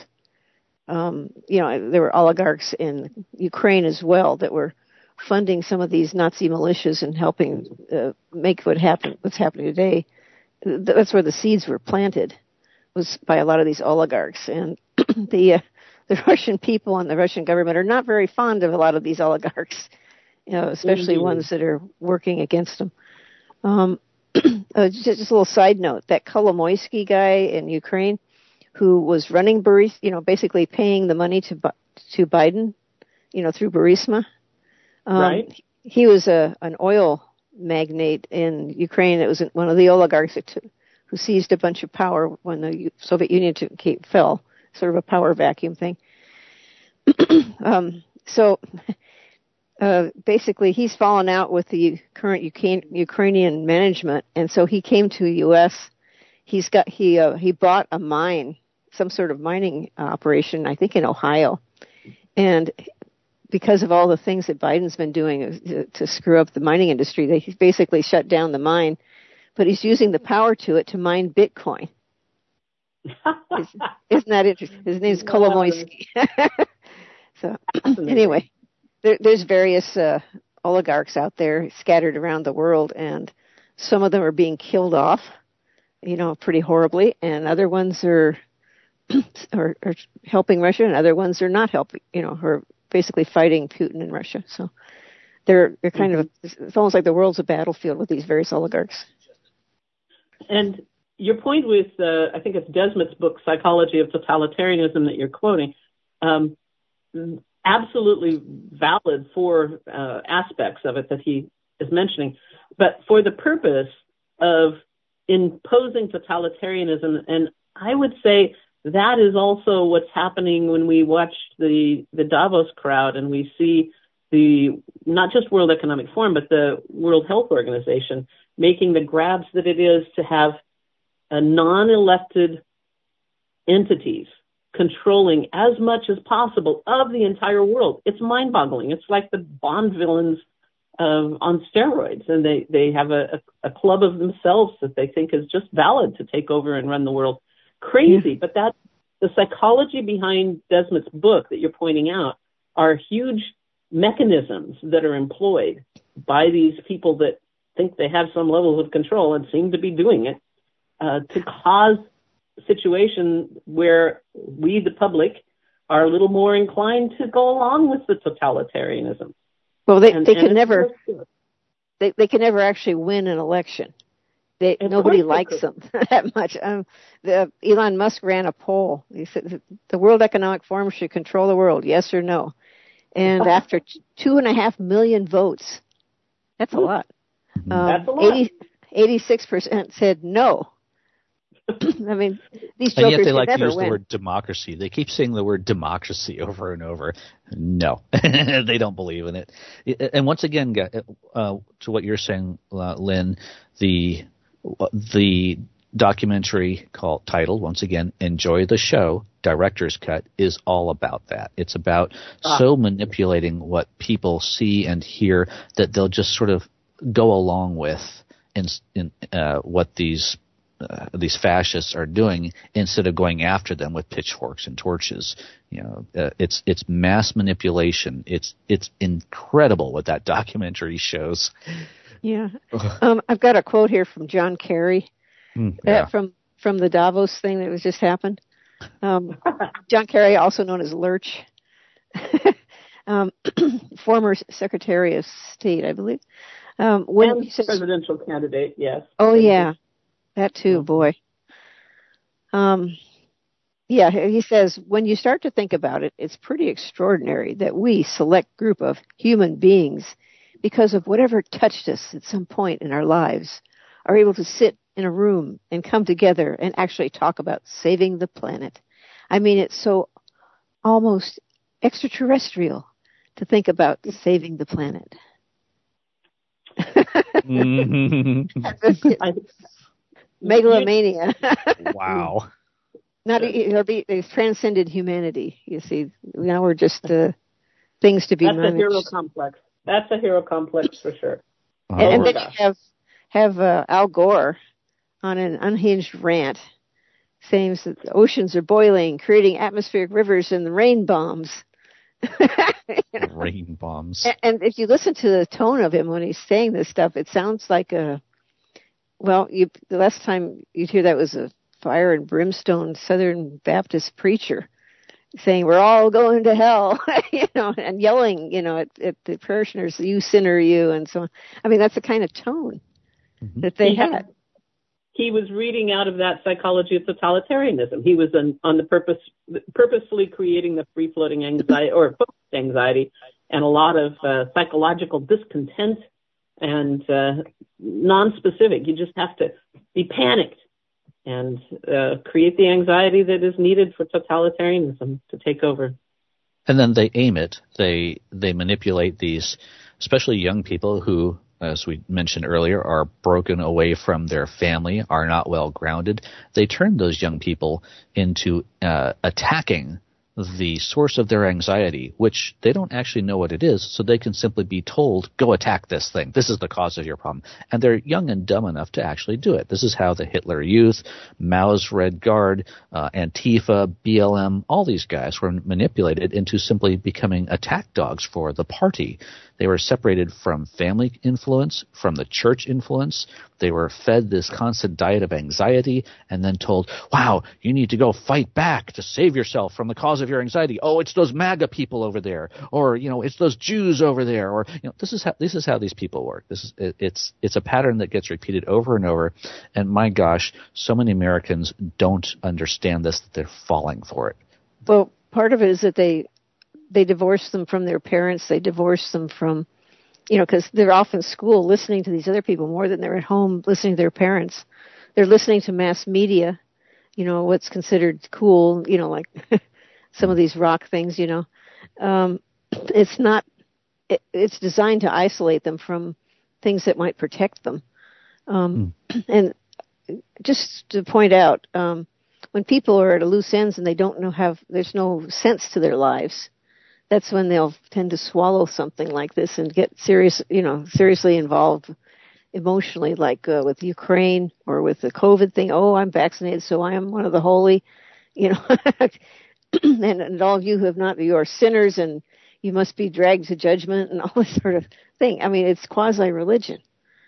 Um, you know, there were oligarchs in Ukraine as well that were funding some of these Nazi militias and helping uh, make what happened, what's happening today. That's where the seeds were planted, was by a lot of these oligarchs. And the uh, the Russian people and the Russian government are not very fond of a lot of these oligarchs, you know, especially mm-hmm. ones that are working against them. Um, uh, just, just a little side note: that Kolomoisky guy in Ukraine, who was running Burisma, you know, basically paying the money to to Biden, you know, through Burisma. Um, right. He was a an oil magnate in Ukraine. It was one of the oligarchs that took, who seized a bunch of power when the Soviet Union took, fell, sort of a power vacuum thing. um, so uh, basically, he's fallen out with the current Ukrainian management, and so he came to the U S. He's got he uh, he bought a mine, some sort of mining operation, I think in Ohio, and because of all the things that Biden's been doing to, to screw up the mining industry, they basically shut down the mine. But he's using the power to it to mine Bitcoin. Isn't that interesting? His name's Kolomoisky. So anyway, there, there's various uh, oligarchs out there scattered around the world, and some of them are being killed off, you know, pretty horribly, and other ones are are, are helping Russia, and other ones are not helping, you know, are basically fighting Putin in Russia. So they're they're kind mm-hmm. of, it's almost like the world's a battlefield with these various oligarchs. And your point with, uh, I think it's Desmond's book, Psychology of Totalitarianism, that you're quoting, um, absolutely valid for uh, aspects of it that he is mentioning. But for the purpose of imposing totalitarianism, and I would say that is also what's happening when we watch the, the Davos crowd and we see the not just World Economic Forum, but the World Health Organization making the grabs that it is to have a non-elected entities controlling as much as possible of the entire world. It's mind-boggling. It's like the Bond villains um, on steroids, and they, they have a, a, a club of themselves that they think is just valid to take over and run the world. Crazy, yeah. But that's the psychology behind Desmond's book that you're pointing out are huge mechanisms that are employed by these people that think they have some levels of control and seem to be doing it uh, to cause a situation where we, the public, are a little more inclined to go along with the totalitarianism. Well, they, and, they and can never they, they can never actually win an election. They, nobody likes them that much. Um, the, Elon Musk ran a poll. He said the World Economic Forum should control the world, yes or no. And after t- two and a half million votes, that's a lot. Um, that's a lot. eighty, eighty-six percent said no. I mean, these jokers and yet they can like to never use win. the word democracy. They keep saying the word democracy over and over. No, they don't believe in it. And once again, uh, to what you're saying, uh, Lynn, the the documentary called titled once again "Enjoy the Show," Director's Cut, is all about that. It's about ah. so manipulating what people see and hear that they'll just sort of go along with in, in uh, what these uh, these fascists are doing instead of going after them with pitchforks and torches. You know, uh, it's it's mass manipulation. It's it's incredible what that documentary shows. Yeah, um, I've got a quote here from John Kerry mm, yeah. uh, from from the Davos thing that was just happened. Um, John Kerry, also known as Lurch, um, former Secretary of State, I believe. Um, when and he says, presidential candidate, yes. Oh yeah, that too, boy. Um, yeah, he says, when you start to think about it, it's pretty extraordinary that we, select group of human beings, because of whatever touched us at some point in our lives, are able to sit in a room and come together and actually talk about saving the planet. I mean, it's so almost extraterrestrial to think about saving the planet. mm-hmm. Megalomania. Wow. Not it'll be it's transcended humanity. You see, now we're just uh, things to be That's managed. a hero complex. That's a hero complex for sure. And, and then you have have uh, Al Gore on an unhinged rant saying that the oceans are boiling, creating atmospheric rivers and rain bombs. You know? Rain bombs. And, and if you listen to the tone of him when he's saying this stuff, it sounds like a, well, you, the last time you'd hear that was a fire and brimstone Southern Baptist preacher saying we're all going to hell, you know, and yelling, you know, at, at the parishioners, you sinner, you, and so on. I mean, that's the kind of tone mm-hmm. that they he had. had. He was reading out of that psychology of totalitarianism. He was on, on the purpose, purposefully creating the free-floating anxiety or focused anxiety and a lot of uh, psychological discontent and uh, non-specific. You just have to be panicked and uh, create the anxiety that is needed for totalitarianism to take over. And then they aim it. They they manipulate these, especially young people who, as we mentioned earlier, are broken away from their family, are not well grounded. They turn those young people into uh, attacking the source of their anxiety, which they don't actually know what it is, so they can simply be told, go attack this thing. This is the cause of your problem. And they're young and dumb enough to actually do it. This is how the Hitler Youth, Mao's Red Guard, uh, Antifa, B L M, all these guys were manipulated into simply becoming attack dogs for the party. They were separated from family influence, from the church influence. They were fed this constant diet of anxiety and then told, wow, you need to go fight back to save yourself from the cause of your anxiety. Oh, it's those MAGA people over there. Or, you know, it's those Jews over there. Or, you know, this is how, this is how these people work. This is, it, it's, it's a pattern that gets repeated over and over. And my gosh, so many Americans don't understand this, that they're falling for it. Well, part of it is that they, they divorce them from their parents. They divorce them from, you know, because they're off in school listening to these other people more than they're at home listening to their parents. They're listening to mass media, you know, what's considered cool, you know, like some of these rock things, you know. Um, it's not it, it's designed to isolate them from things that might protect them. Um, mm. And just to point out, um, when people are at a loose ends and they don't know have, there's no sense to their lives, that's when they'll tend to swallow something like this and get serious, you know, seriously involved emotionally, like uh, with Ukraine or with the COVID thing. Oh, I'm vaccinated, so I am one of the holy, you know, and, and all of you who have not, you are sinners and you must be dragged to judgment and all this sort of thing. I mean, it's quasi-religion.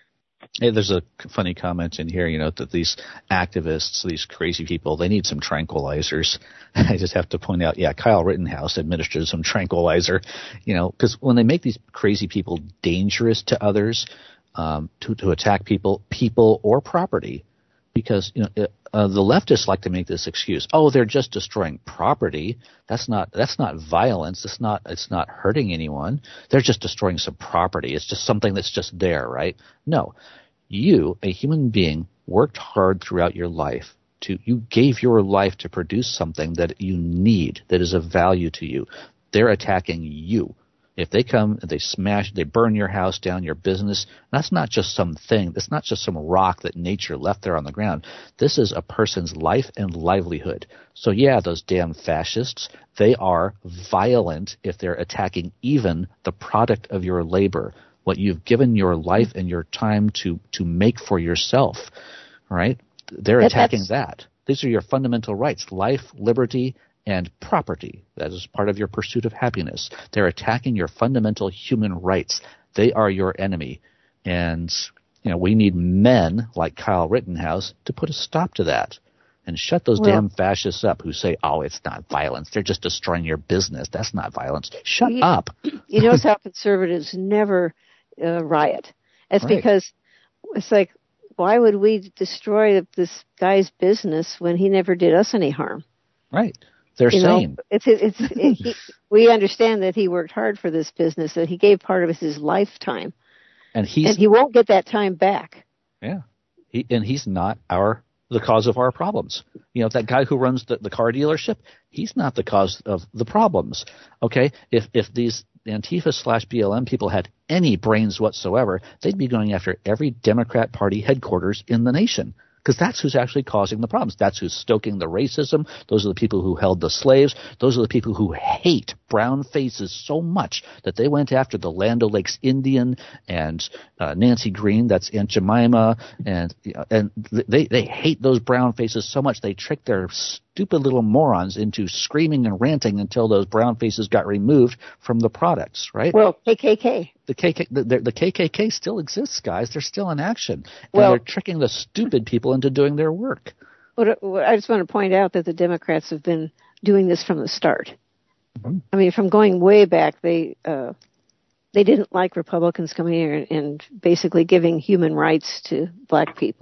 Hey, there's a funny comment in here, you know, that these activists, these crazy people, they need some tranquilizers. I just have to point out, yeah, Kyle Rittenhouse administered some tranquilizer, you know, because when they make these crazy people dangerous to others, um, to, to attack people, people or property, because, you know, uh, the leftists like to make this excuse. Oh, they're just destroying property. That's not, that's not violence. It's not, it's not hurting anyone. They're just destroying some property. It's just something that's just there, right? No. You, a human being, worked hard throughout your life to, you gave your life to produce something that you need, that is of value to you. They're attacking you. If they come, they smash, they burn your house down, your business, that's not just some thing. That's not just some rock that nature left there on the ground. This is a person's life and livelihood. So yeah, those damn fascists, they are violent if they're attacking even the product of your labor, what you've given your life and your time to, to make for yourself, right? They're attacking that. These are your fundamental rights, life, liberty, and property. That is part of your pursuit of happiness. They're attacking your fundamental human rights. They are your enemy. And, you know, we need men like Kyle Rittenhouse to put a stop to that and shut those well, damn fascists up who say, oh, it's not violence. They're just destroying your business. That's not violence. Shut you, up. You notice how conservatives never uh, riot. It's right. Because it's like, why would we destroy this guy's business when he never did us any harm? Right. They're you sane. Know, it's it's it, he, we understand that he worked hard for this business, that he gave part of his lifetime, and he's and he won't get that time back. Yeah, he and he's not our the cause of our problems. You know, that guy who runs the, the car dealership, he's not the cause of the problems. Okay, if if these Antifa slash B L M people had any brains whatsoever, they'd be going after every Democrat Party headquarters in the nation. Because that's who's actually causing the problems. That's who's stoking the racism. Those are the people who held the slaves. Those are the people who hate brown faces so much that they went after the Land O'Lakes Indian and uh, Nancy Green, that's Aunt Jemima, and uh, and they they hate those brown faces so much they tricked their stupid little morons into screaming and ranting until those brown faces got removed from the products, right? Well, K K K. The, K K, the, the K K K still exists, guys. They're still in action. And well, they're tricking the stupid people into doing their work. What, what, I just want to point out that the Democrats have been doing this from the start. Mm-hmm. I mean, from going way back, they uh, they didn't like Republicans coming here and, and basically giving human rights to black people.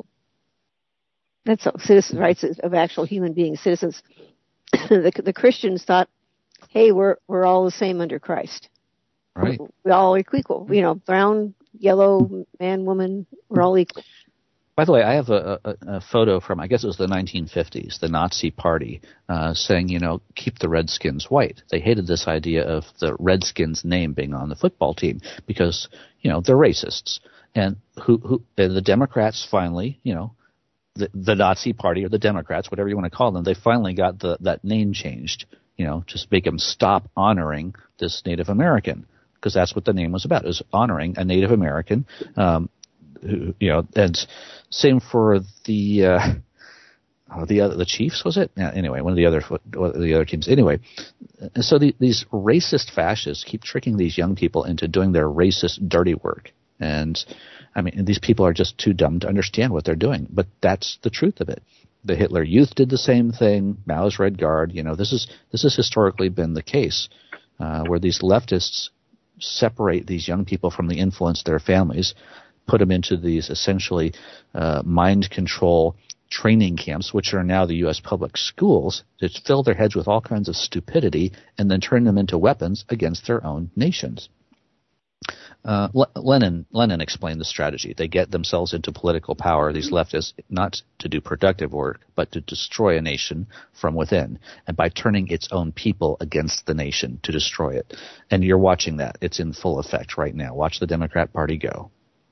That's all, citizen rights of actual human beings, citizens. the, the Christians thought, hey, we're we're all the same under Christ. Right. We're all equal. You know, brown, yellow, man, woman, we're all equal. By the way, I have a, a, a photo from, I guess it was the nineteen fifties, the Nazi Party, uh, saying, you know, keep the Redskins white. They hated this idea of the Redskins name being on the football team because, you know, they're racists. And who, who, and the Democrats finally, you know, the, the Nazi Party or the Democrats, whatever you want to call them, they finally got the, that name changed, you know, just make them stop honoring this Native American. Because that's what the name was about, is honoring a Native American, um, who, you know, and same for the uh, oh, the other, the Chiefs, was it? Yeah, anyway, one of the other one of the other teams. Anyway, so the, these racist fascists keep tricking these young people into doing their racist, dirty work, and I mean, these people are just too dumb to understand what they're doing. But that's the truth of it. The Hitler Youth did the same thing. Mao's Red Guard. You know, this is this has historically been the case, uh, where these leftists separate these young people from the influence of their families, put them into these essentially uh, mind control training camps, which are now the U S public schools, to fill their heads with all kinds of stupidity and then turn them into weapons against their own nations. Uh, Le- Lenin Lenin explained the strategy. They get themselves into political power, these leftists, not to do productive work, but to destroy a nation from within, and by turning its own people against the nation to destroy it. And you're watching that. It's in full effect right now. Watch the Democrat Party go.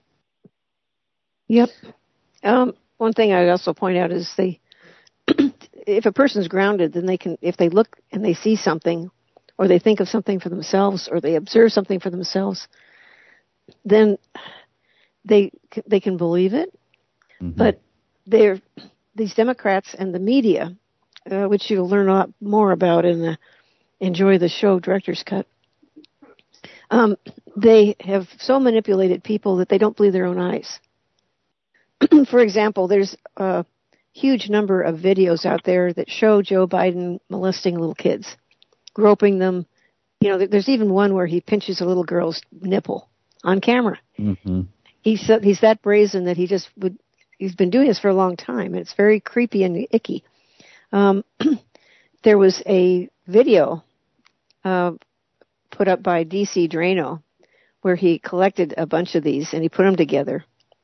Yep. Um, one thing I also point out is they, if a person's grounded, then they can, if they look and they see something, or they think of something for themselves, or they observe something for themselves, then they they can believe it. Mm-hmm. But they're these Democrats and the media, uh, which you'll learn a lot more about in the Enjoy the Show Director's Cut. Um, they have so manipulated people that they don't believe their own eyes. For example, there's a huge number of videos out there that show Joe Biden molesting little kids, groping them. You know, there's even one where he pinches a little girl's nipple on camera. Mm-hmm. He's he's that brazen that he just would. He's been doing this for a long time, and it's very creepy and icky. Um, there was a video uh, put up by D C Drano where he collected a bunch of these and he put them together,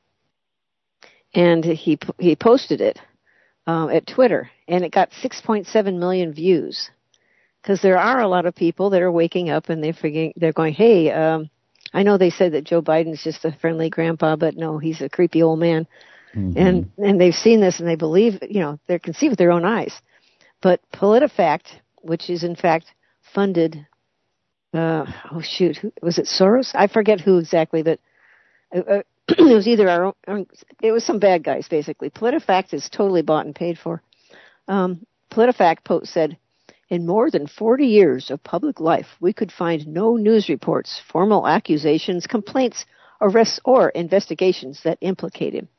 and he he posted it um, at Twitter, and it got six point seven million views. Because there are a lot of people that are waking up and they're figuring, they're going, hey. Um, I know they said that Joe Biden's just a friendly grandpa, but no, he's a creepy old man. Mm-hmm. And and they've seen this and they believe, you know, they can see with their own eyes. But PolitiFact, which is in fact funded, uh, oh shoot, who, was it Soros? I forget who exactly, but uh, it was either our own, it was some bad guys basically. PolitiFact is totally bought and paid for. Um, PolitiFact post said, in more than forty years of public life, we could find no news reports, formal accusations, complaints, arrests, or investigations that implicate him.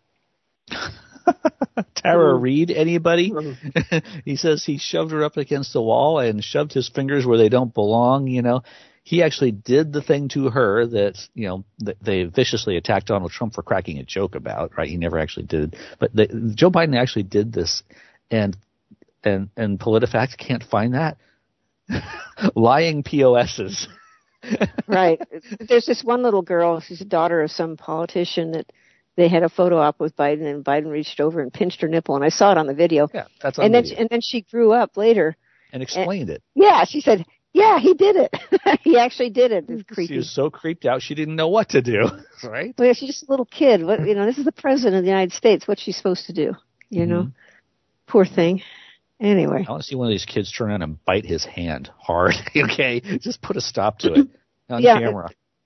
Tara Reid, anybody? He says he shoved her up against the wall and shoved his fingers where they don't belong, you know. He actually did the thing to her that, you know, that they viciously attacked Donald Trump for cracking a joke about, right? He never actually did. But the, Joe Biden actually did this, and And and PolitiFact can't find that. Lying P O S's. Right. There's this one little girl, she's a daughter of some politician, that they had a photo op with Biden, and Biden reached over and pinched her nipple, and I saw it on the video. Yeah, that's on and video. then and then she grew up later. And explained and, it. Yeah, she said, yeah, he did it. He actually did it. It's creepy. She was so creeped out she didn't know what to do, right? Well, she's just a little kid. What, you know, this is the president of the United States. What's she supposed to do? You mm-hmm. know? Poor thing. Anyway. I want to see one of these kids turn around and bite his hand hard, okay? Just put a stop to it on yeah. camera.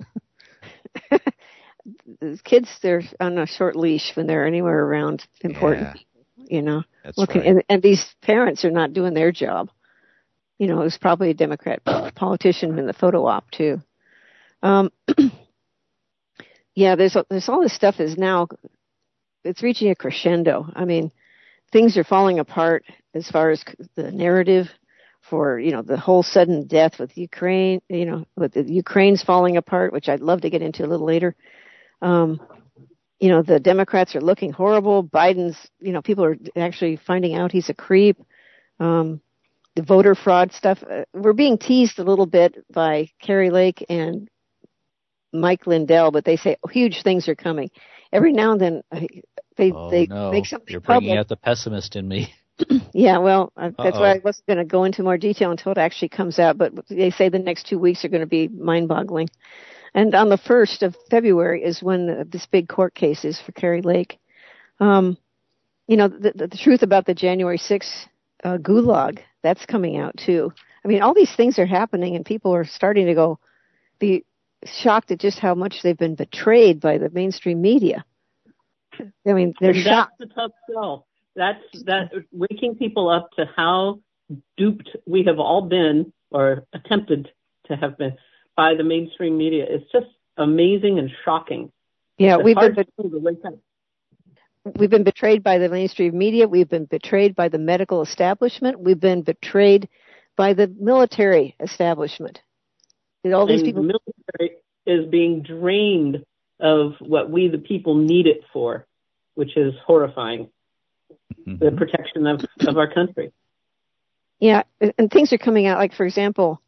The kids, they're on a short leash when they're anywhere around important yeah. you know. That's Looking, right. and, and these parents are not doing their job. You know, it was probably a Democrat politician in the photo op, too. Um, yeah, there's there's all this stuff is now, it's reaching a crescendo. I mean, things are falling apart as far as the narrative for, you know, the whole sudden death with Ukraine, you know, with the Ukraine's falling apart, which I'd love to get into a little later. Um, you know, the Democrats are looking horrible. Biden's, you know, people are actually finding out he's a creep. Um, the voter fraud stuff. Uh, we're being teased a little bit by Kari Lake and Mike Lindell, but they say oh, huge things are coming. Every now and then uh, they oh, they no. make something You're bringing public. out the pessimist in me. Yeah, well, uh, that's Uh-oh. why I wasn't going to go into more detail until it actually comes out, but they say the next two weeks are going to be mind-boggling. And on the first of February is when the, this big court case is for Kari Lake. Um, you know, the, the, the truth about the January sixth uh, gulag, that's coming out too. I mean, all these things are happening and people are starting to go, be shocked at just how much they've been betrayed by the mainstream media. I mean, they're and shocked. That's the tough sell. That's that waking people up to how duped we have all been or attempted to have been by the mainstream media. It's just amazing and shocking. Yeah, it's we've been, to wake up. we've been betrayed by the mainstream media. We've been betrayed by the medical establishment. We've been betrayed by the military establishment. And all these and people. The military is being drained of what we, the people, need it for, which is horrifying. Mm-hmm. The protection of, of our country. Yeah, and things are coming out. Like, for example,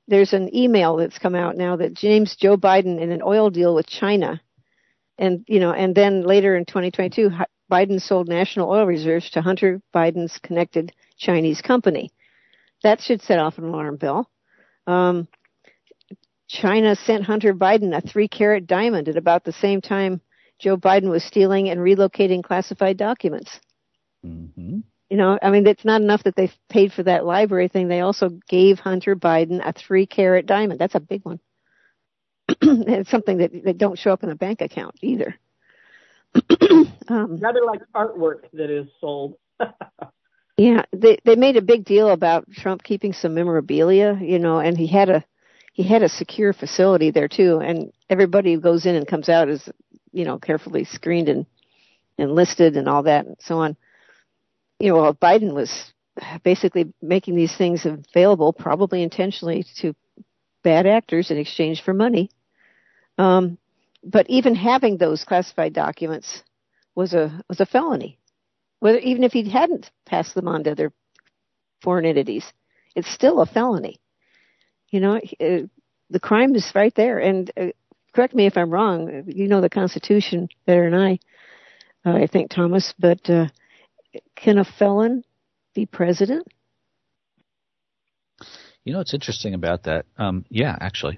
there's an email that's come out now that James Joe Biden in an oil deal with China, and you know, and then later in twenty twenty-two, Biden sold national oil reserves to Hunter Biden's connected Chinese company. That should set off an alarm bell. Um, China sent Hunter Biden a three-carat diamond at about the same time Joe Biden was stealing and relocating classified documents. Mm-hmm. You know, I mean, it's not enough that they paid for that library thing. They also gave Hunter Biden a three-carat diamond. That's a big one. And it's something that, that don't show up in a bank account either. um, Rather like artwork that is sold. Yeah, they they made a big deal about Trump keeping some memorabilia, you know, and he had a he had a secure facility there too, and everybody who goes in and comes out is, you know, carefully screened and and listed and all that and so on. You know, well, Biden was basically making these things available, probably intentionally, to bad actors in exchange for money. Um, but even having those classified documents was a was a felony. Whether even if he hadn't passed them on to other foreign entities, it's still a felony. You know, uh, the crime is right there. And uh, correct me if I'm wrong. You know the Constitution better than I, uh, I think, Thomas. But uh, can a felon be president? You know what's interesting about that? Um, yeah, actually.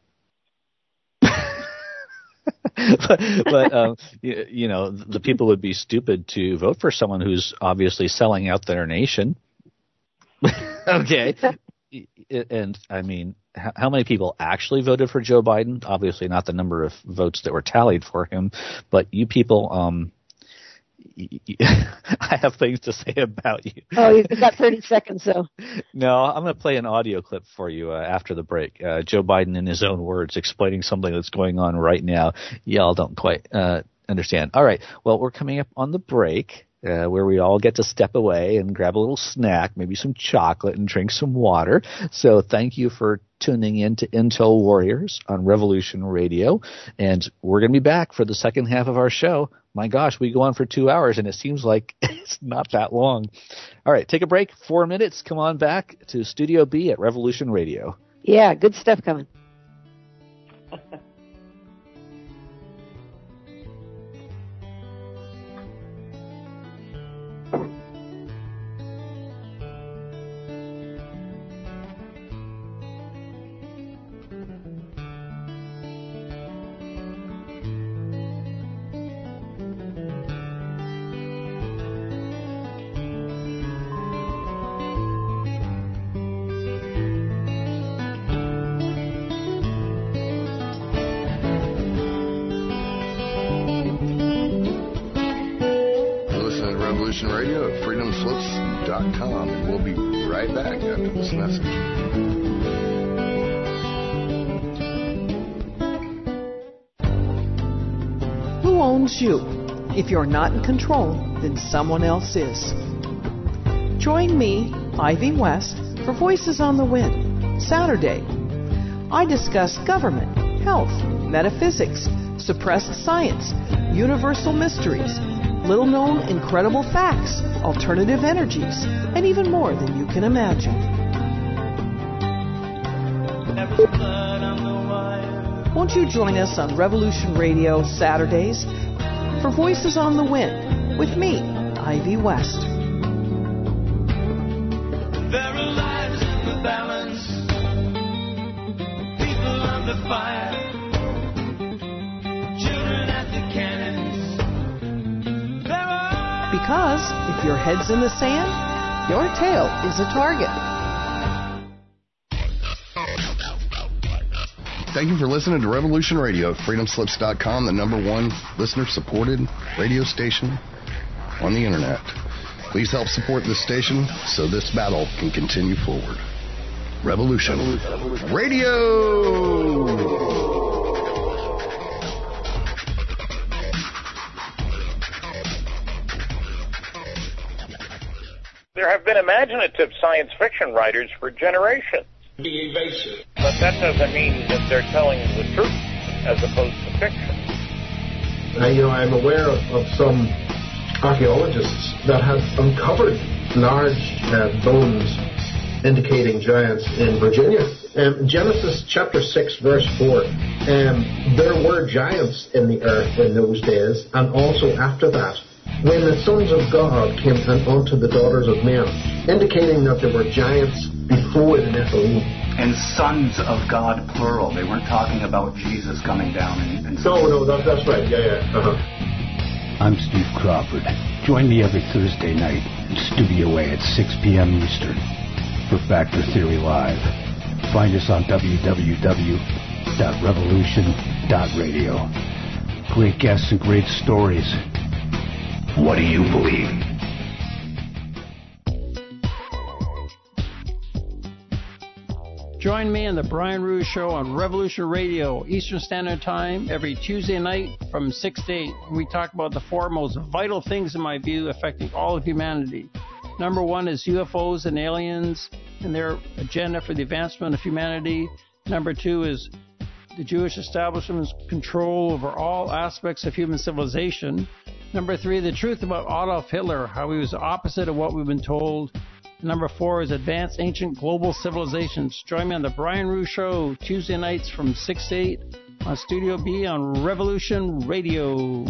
but but um, you, you know, the people would be stupid to vote for someone who's obviously selling out their nation. Okay. And, I mean, how many people actually voted for Joe Biden? Obviously not the number of votes that were tallied for him. But you people, um, I have things to say about you. Oh, you've got thirty seconds, though. No, I'm going to play an audio clip for you uh, after the break. Uh, Joe Biden, in his own words, explaining something that's going on right now. Y'all don't quite uh, understand. All right. Well, we're coming up on the break uh, where we all get to step away and grab a little snack, maybe some chocolate, and drink some water. So thank you for tuning in to Intel Warriors on Revolution Radio. And we're going to be back for the second half of our show. My gosh, we go on for two hours, and it seems like it's not that long. All right, take a break, four minutes. Come on back to Studio B at Revolution Radio. Yeah, good stuff coming. Radio at freedom slips dot com, and we'll be right back after this message. Who owns you? If you're not in control, then someone else is. Join me, Ivy West, for Voices on the Wind, Saturday. I discuss government, health, metaphysics, suppressed science, universal mysteries, little-known incredible facts, alternative energies, and even more than you can imagine. Won't you join us on Revolution Radio Saturdays for Voices on the Wind with me, Ivy West. There are lives in the balance, people under fire, children at the cannons. Because if your head's in the sand, your tail is a target. Thank you for listening to Revolution Radio at freedom slips dot com, the number one listener-supported radio station on the Internet. Please help support this station so this battle can continue forward. Revolution Radio! There have been imaginative science fiction writers for generations. Be evasive. But that doesn't mean that they're telling the truth as opposed to fiction. Uh, you know, I'm aware of, of some archaeologists that have uncovered large uh, bones indicating giants in Virginia. Um, Genesis chapter six, verse four. Um, there were giants in the earth in those days, and also after that, when the sons of God came unto the daughters of men, indicating that there were giants before the Nephilim. And sons of God, plural. They weren't talking about Jesus coming down and... and no, no, that, that's right. Yeah, yeah. Uh-huh. I'm Steve Crawford. Join me every Thursday night in Studio A at six p.m. Eastern for Factor Theory Live. Find us on w w w dot revolution dot radio. Great guests and great stories. What do you believe? Join me on the Brian Ruhe Show on Revolution Radio, Eastern Standard Time, every Tuesday night from six to eight. We talk about the four most vital things, in my view, affecting all of humanity. Number one is U F Os and aliens and their agenda for the advancement of humanity. Number two is the Jewish establishment's control over all aspects of human civilization. Number three, the truth about Adolf Hitler, how he was the opposite of what we've been told. Number four is advanced ancient global civilizations. Join me on the Brian Ruhe Show, Tuesday nights from six to eight on Studio B on Revolution Radio.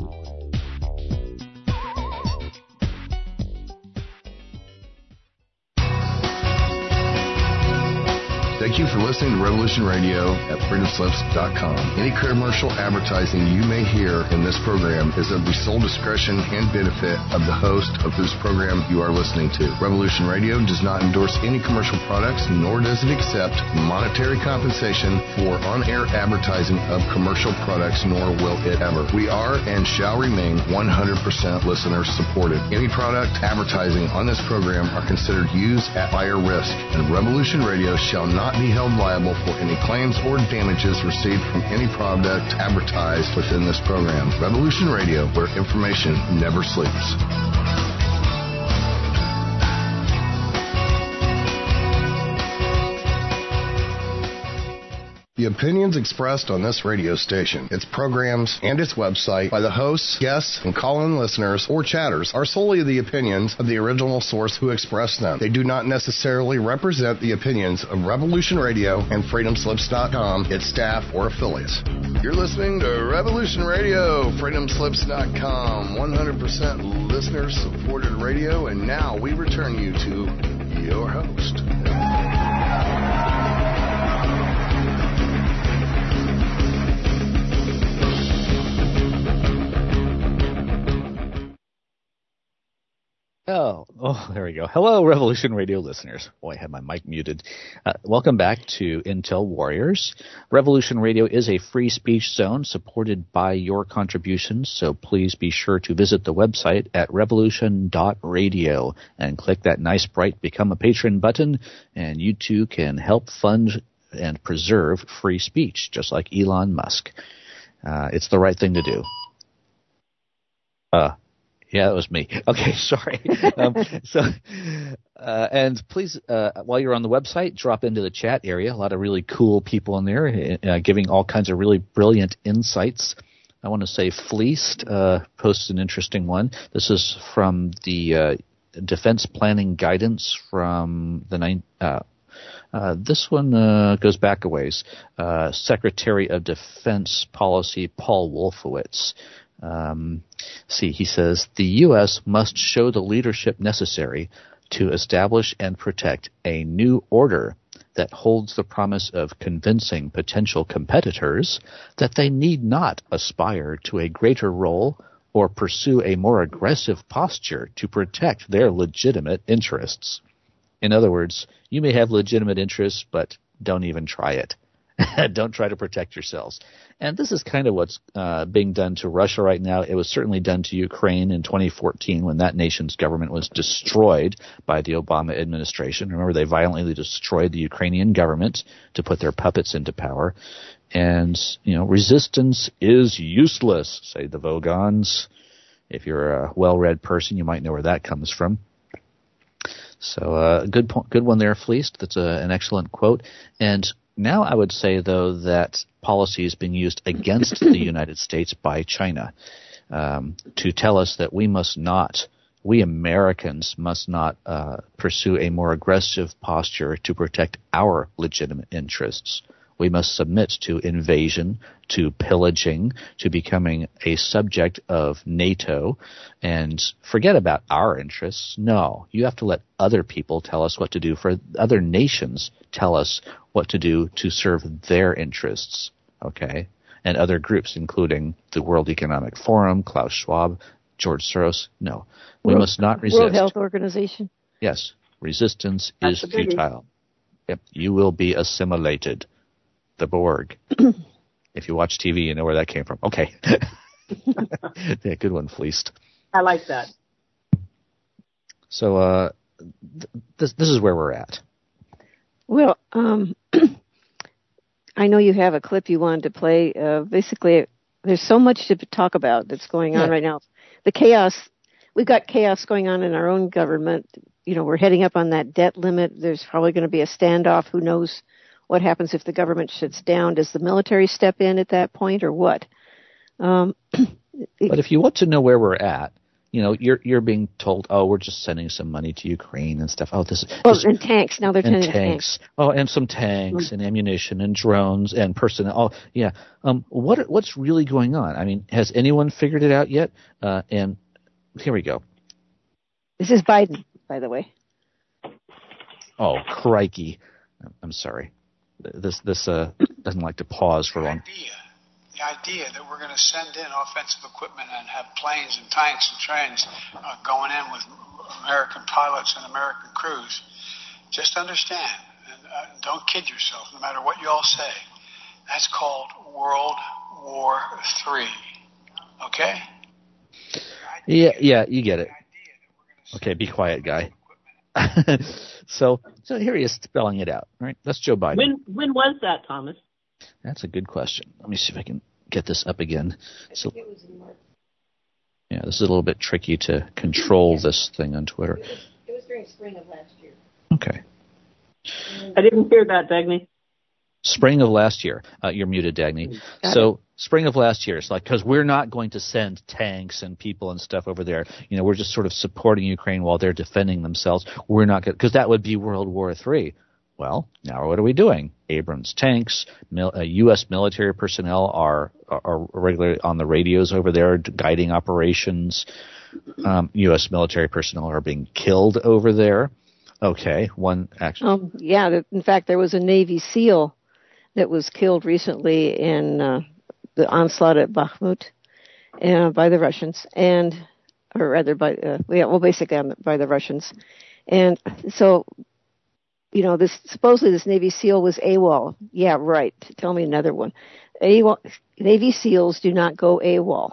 Thank you for listening to Revolution Radio at freedom slips dot com. Any commercial advertising you may hear in this program is of the sole discretion and benefit of the host of whose program you are listening to. Revolution Radio does not endorse any commercial products, nor does it accept monetary compensation for on-air advertising of commercial products, nor will it ever. We are and shall remain one hundred percent listener supported. Any product advertising on this program are considered used at higher risk, and Revolution Radio shall not be held liable for any claims or damages received from any product advertised within this program. Revolution Radio, where information never sleeps. The opinions expressed on this radio station, its programs, and its website by the hosts, guests, and call-in listeners or chatters are solely the opinions of the original source who expressed them. They do not necessarily represent the opinions of Revolution Radio and freedom slips dot com, its staff, or affiliates. You're listening to Revolution Radio, freedom slips dot com, one hundred percent listener-supported radio, and now we return you to your host. Oh, oh, there we go. Hello, Revolution Radio listeners. Boy, I had my mic muted. Uh, welcome back to Intel Warriors. Revolution Radio is a free speech zone supported by your contributions, so please be sure to visit the website at revolution dot radio and click that nice bright Become a Patron button, and you too can help fund and preserve free speech, just like Elon Musk. Uh, it's the right thing to do. Uh Yeah, that was me. Okay, sorry. um, so, uh, and please, uh, while you're on the website, drop into the chat area. A lot of really cool people in there uh, giving all kinds of really brilliant insights. I want to say Fleeced uh, posted an interesting one. This is from the uh, Defense Planning Guidance from the nine. Uh, uh, this one uh, goes back a ways. Uh, Secretary of Defense Policy Paul Wolfowitz. Um, see, he says, the U S must show the leadership necessary to establish and protect a new order that holds the promise of convincing potential competitors that they need not aspire to a greater role or pursue a more aggressive posture to protect their legitimate interests. In other words, you may have legitimate interests, but don't even try it. Don't try to protect yourselves. And this is kind of what's uh, being done to Russia right now. It was certainly done to Ukraine in twenty fourteen when that nation's government was destroyed by the Obama administration. Remember, they violently destroyed the Ukrainian government to put their puppets into power. And, you know, resistance is useless, say the Vogons. If you're a well-read person, you might know where that comes from. So, uh, good po- good one there, Fleeced. That's a, an excellent quote. And now I would say, though, that policy is being used against the United States by China um, to tell us that we must not we Americans must not uh, pursue a more aggressive posture to protect our legitimate interests. We must submit to invasion, to pillaging, to becoming a subject of NATO, and forget about our interests. No, you have to let other people tell us what to do, for other nations tell us what to do to serve their interests, okay? And other groups, including the World Economic Forum, Klaus Schwab, George Soros. No, we World, must not resist. World Health Organization. Yes, resistance That's is futile. Yep, you will be assimilated. The Borg. If you watch T V, you know where that came from. Okay. Yeah, good one, Fleeced. I like that. So uh, th- this this is where we're at. Well, um, I know you have a clip you wanted to play. Uh, basically, there's so much to talk about that's going on Yeah. right now. The chaos, we've got chaos going on in our own government. You know, we're heading up on that debt limit. There's probably going to be a standoff. Who knows what happens if the government shuts down? Does the military step in at that point, or what? Um, But if you want to know where we're at, you know, you're you're being told, oh, we're just sending some money to Ukraine and stuff. Oh, this is oh, this, and tanks. Now they're and sending tanks. tanks. Oh, and some tanks and ammunition and drones and personnel. Oh, yeah. Um, what what's really going on? I mean, has anyone figured it out yet? Uh, and here we go. This is Biden, by the way. Oh, crikey! I'm sorry. This this uh, doesn't like to pause for long. Idea, the idea that we're going to send in offensive equipment and have planes and tanks and trains uh, going in with American pilots and American crews. Just understand, and uh, don't kid yourself, no matter what you all say. That's called World War Three. Okay? Yeah, yeah, you get it. Okay, be quiet, guy. so, so here he is spelling it out. Right, that's Joe Biden. When when was that, Thomas? That's a good question. Let me see if I can get this up again. So, yeah, this is a little bit tricky to control this thing on Twitter. It was, it was during spring of last year. Okay. I didn't hear that, Dagny. Spring of last year. Uh, you're muted, Dagny. Got so, it. Spring of last year. It's like, because we're not going to send tanks and people and stuff over there. You know, we're just sort of supporting Ukraine while they're defending themselves. We're not going to, because that would be World War Three. Well, now what are we doing? Abrams tanks, mil, uh, U S military personnel are, are are regularly on the radios over there guiding operations. Um, U S military personnel are being killed over there. Okay, one action. Um, yeah, the, in fact, there was a Navy SEAL that was killed recently in uh, the onslaught at Bakhmut uh, by the Russians, and or rather by uh, yeah, well, basically um, by the Russians, and so. You know, this supposedly this Navy SEAL was AWOL. Yeah, right. Tell me another one. AWOL, Navy SEALs do not go AWOL.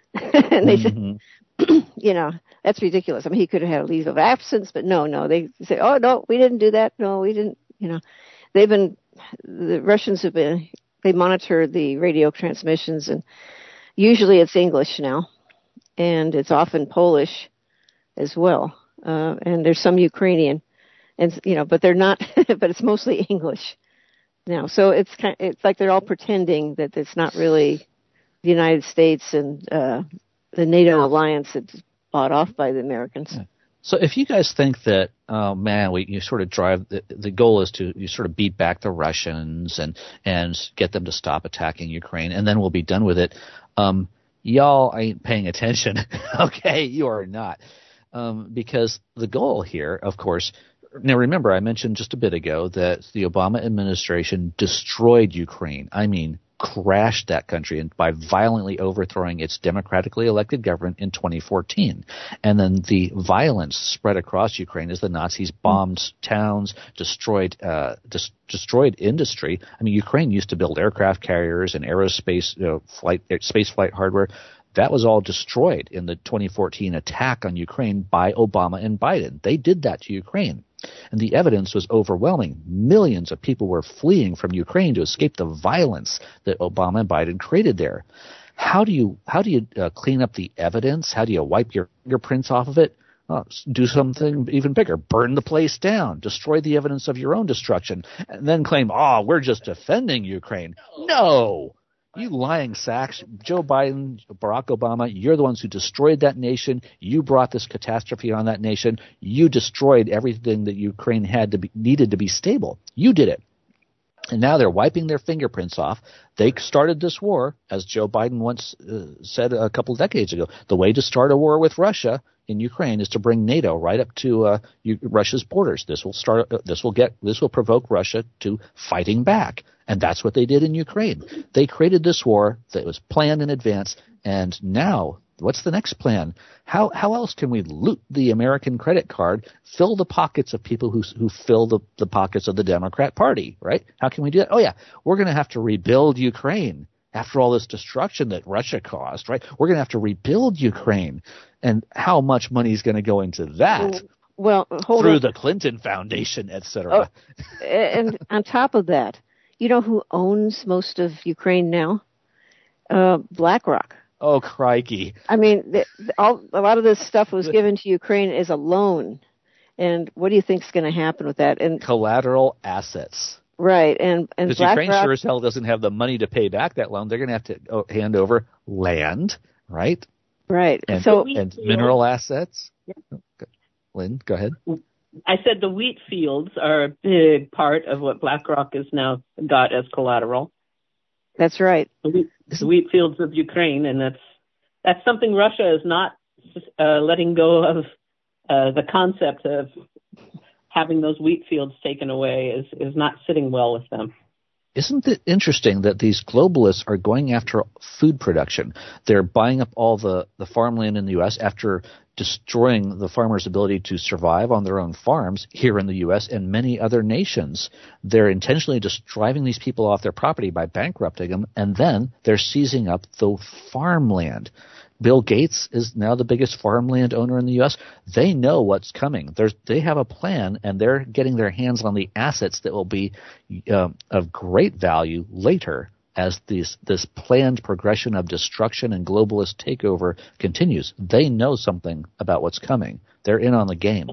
And they mm-hmm. said, you know, that's ridiculous. I mean, he could have had a leave of absence, but no, no. They say, oh, no, we didn't do that. No, we didn't. You know, they've been, the Russians have been, they monitor the radio transmissions, and usually it's English now, and it's often Polish as well. Uh, and there's some Ukrainian. And, you know, but they're not, but it's mostly English now. So it's kind of, it's like they're all pretending that it's not really the United States and uh, the NATO alliance that's bought off by the Americans. So if you guys think that, oh man, we you sort of drive, the, the goal is to you sort of beat back the Russians and, and get them to stop attacking Ukraine, and then we'll be done with it. Um, y'all ain't paying attention. Okay, you are not. Um, because the goal here, of course, now remember, I mentioned just a bit ago that the Obama administration destroyed Ukraine. I mean, crashed that country and by violently overthrowing its democratically elected government in twenty fourteen. And then the violence spread across Ukraine as the Nazis bombed towns, destroyed uh, dis- destroyed industry. I mean, Ukraine used to build aircraft carriers and aerospace you know, flight space flight hardware. That was all destroyed in the twenty fourteen attack on Ukraine by Obama and Biden. They did that to Ukraine. And the evidence was overwhelming. Millions of people were fleeing from Ukraine to escape the violence that Obama and Biden created there. How do you how do you uh, clean up the evidence? How do you wipe your fingerprints off of it? Oh, do something even bigger. Burn the place down. Destroy the evidence of your own destruction. And then claim, oh, we're just defending Ukraine. No. You lying sacks. Joe Biden, Barack Obama, you're the ones who destroyed that nation. You brought this catastrophe on that nation. You destroyed everything that Ukraine had to be, needed to be stable. You did it. And now they're wiping their fingerprints off. They started this war, as Joe Biden once uh, said a couple of decades ago. The way to start a war with Russia in Ukraine is to bring NATO right up to uh, U- Russia's borders. This will start. Uh, this will get. This will provoke Russia to fighting back, and that's what they did in Ukraine. They created this war that was planned in advance, and now what's the next plan? How how else can we loot the American credit card, fill the pockets of people who who fill the, the pockets of the Democrat Party, right? How can we do that? Oh yeah, we're going to have to rebuild Ukraine after all this destruction that Russia caused, right? We're going to have to rebuild Ukraine. And how much money is going to go into that? Well, hold through on. the Clinton Foundation, et cetera. Oh, and on top of that, you know who owns most of Ukraine now? Uh, BlackRock. Oh, crikey. I mean, the, the, all, a lot of this stuff was given to Ukraine as a loan. And what do you think is going to happen with that? And collateral assets. Right. And, and because BlackRock, Ukraine sure as hell doesn't have the money to pay back that loan. They're going to have to oh, hand over land, right? Right. And, so and mineral assets. Yeah. Lynn, go ahead. I said the wheat fields are a big part of what BlackRock has now got as collateral. That's right. The wheat, the wheat fields of Ukraine, and that's that's something Russia is not uh, letting go of. Uh, the concept of having those wheat fields taken away is, is not sitting well with them. Isn't it interesting that these globalists are going after food production? They're buying up all the, the farmland in the U S after destroying the farmers' ability to survive on their own farms here in the U S and many other nations. They're intentionally just driving these people off their property by bankrupting them, and then they're seizing up the farmland. Bill Gates is now the biggest farmland owner in the U S. They know what's coming. There's, they have a plan, and they're getting their hands on the assets that will be um, of great value later as this, this planned progression of destruction and globalist takeover continues. They know something about what's coming. They're in on the game.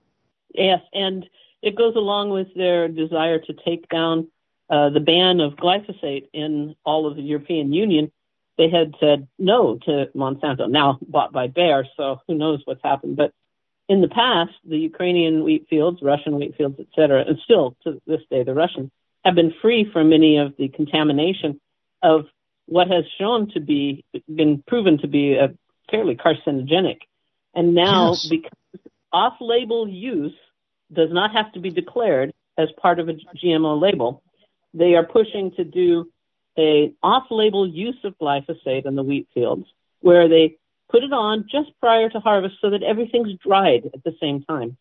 Yes, and it goes along with their desire to take down uh, the ban of glyphosate in all of the European Union. They had said no to Monsanto, now bought by Bayer, so who knows what's happened. But in the past, the Ukrainian wheat fields, Russian wheat fields, et cetera, and still to this day, the Russians, have been free from any of the contamination of what has shown to be, been proven to be a fairly carcinogenic. And now, yes. because off-label use does not have to be declared as part of a G M O label, they are pushing to do a off-label use of glyphosate in the wheat fields, where they put it on just prior to harvest so that everything's dried at the same time.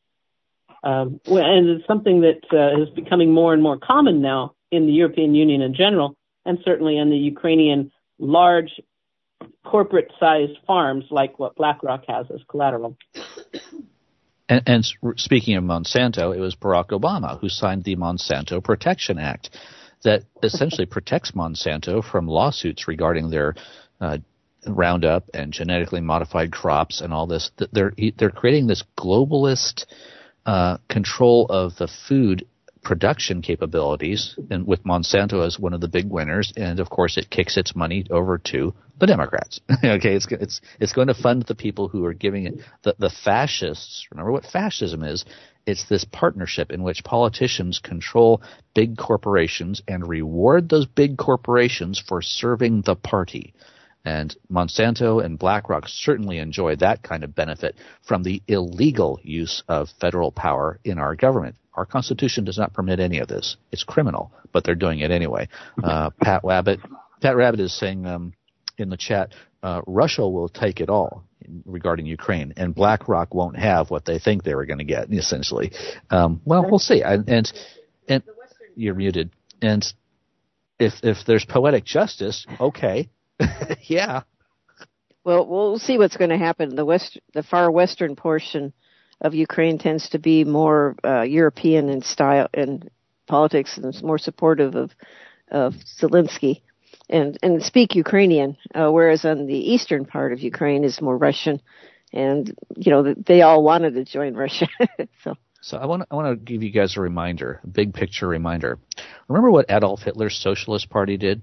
Um, and it's something that uh, is becoming more and more common now in the European Union in general, and certainly in the Ukrainian large corporate-sized farms like what BlackRock has as collateral. And, and speaking of Monsanto, it was Barack Obama who signed the Monsanto Protection Act that essentially protects Monsanto from lawsuits regarding their uh, Roundup and genetically modified crops and all this. They're they're creating this globalist uh, control of the food production capabilities, and with Monsanto as one of the big winners. And of course, it kicks its money over to the Democrats. okay, it's it's it's going to fund the people who are giving it. The the fascists. Remember what fascism is. It's this partnership in which politicians control big corporations and reward those big corporations for serving the party. And Monsanto and BlackRock certainly enjoy that kind of benefit from the illegal use of federal power in our government. Our Constitution does not permit any of this. It's criminal, but they're doing it anyway. Uh, Pat Rabbit, Pat Rabbit is saying um, in the chat, uh, Russia will take it all regarding Ukraine, and BlackRock won't have what they think they were going to get, essentially. Um, well, we'll see. And, and and you're muted. And if if there's poetic justice, okay, yeah. Well, we'll see what's going to happen. The west, the far western portion of Ukraine tends to be more uh, European in style and politics, and is more supportive of of Zelensky. And, and speak Ukrainian, uh, whereas on the eastern part of Ukraine is more Russian, and you know they all wanted to join Russia. so, so I want I want to give you guys a reminder, a big picture reminder. Remember what Adolf Hitler's Socialist Party did?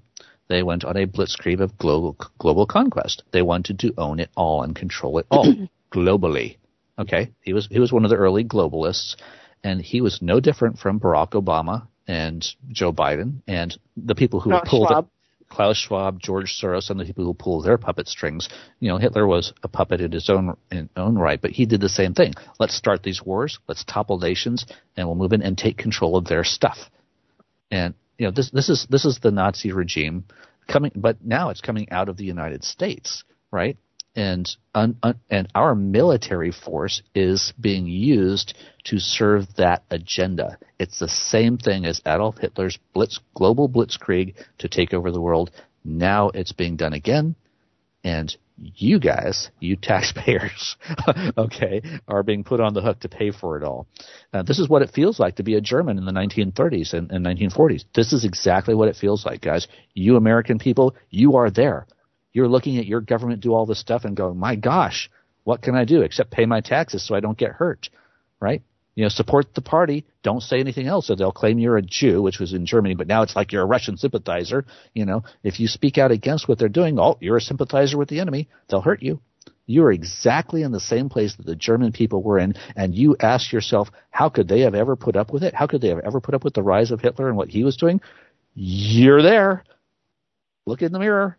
They went on a blitzkrieg of global global conquest. They wanted to own it all and control it all globally. Okay, he was he was one of the early globalists, and he was no different from Barack Obama and Joe Biden and the people who Klaus pulled Schwab. it. Klaus Schwab, George Soros, and the people who pull their puppet strings. You know, Hitler was a puppet in his own in own right, but he did the same thing. Let's start these wars. Let's topple nations, and we'll move in and take control of their stuff. And you know, this this is this is the Nazi regime coming, but now it's coming out of the United States, right? And un, un, and our military force is being used to serve that agenda. It's the same thing as Adolf Hitler's blitz, global blitzkrieg to take over the world. Now it's being done again, and you guys, you taxpayers, okay, are being put on the hook to pay for it all. Uh, this is what it feels like to be a German in the nineteen thirties and, and nineteen forties. This is exactly what it feels like, guys. You American people, you are there. You're looking at your government do all this stuff and going, my gosh, what can I do except pay my taxes so I don't get hurt, right? You know, support the party. Don't say anything else, or they'll claim you're a Jew, which was in Germany, but now it's like you're a Russian sympathizer. You know, if you speak out against what they're doing, oh, you're a sympathizer with the enemy. They'll hurt you. You are exactly in the same place that the German people were in, and you ask yourself, how could they have ever put up with it? How could they have ever put up with the rise of Hitler and what he was doing? You're there. Look in the mirror.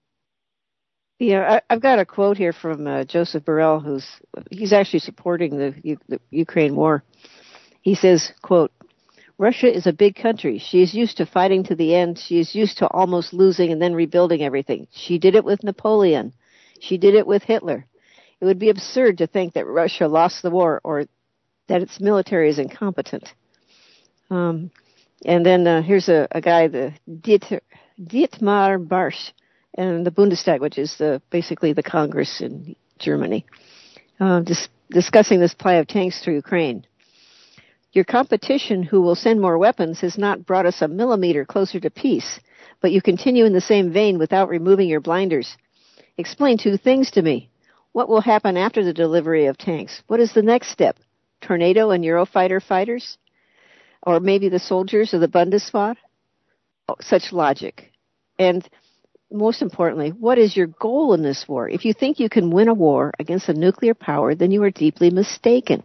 Yeah, I, I've got a quote here from uh, Joseph Borrell, who's he's actually supporting the, U, the Ukraine war. He says, quote, Russia is a big country. She is used to fighting to the end. She is used to almost losing and then rebuilding everything. She did it with Napoleon. She did it with Hitler. It would be absurd to think that Russia lost the war or that its military is incompetent. Um, and then uh, here's a, a guy, the Dieter, Dietmar Barsch, and the Bundestag, which is the, basically the Congress in Germany, uh, dis- discussing the supply of tanks to Ukraine. Your competition, who will send more weapons, has not brought us a millimeter closer to peace, but you continue in the same vein without removing your blinders. Explain two things to me. What will happen after the delivery of tanks? What is the next step? Tornado and Eurofighter fighters? Or maybe the soldiers of the Bundeswehr? Oh, such logic. And most importantly, what is your goal in this war? If you think you can win a war against a nuclear power, then you are deeply mistaken.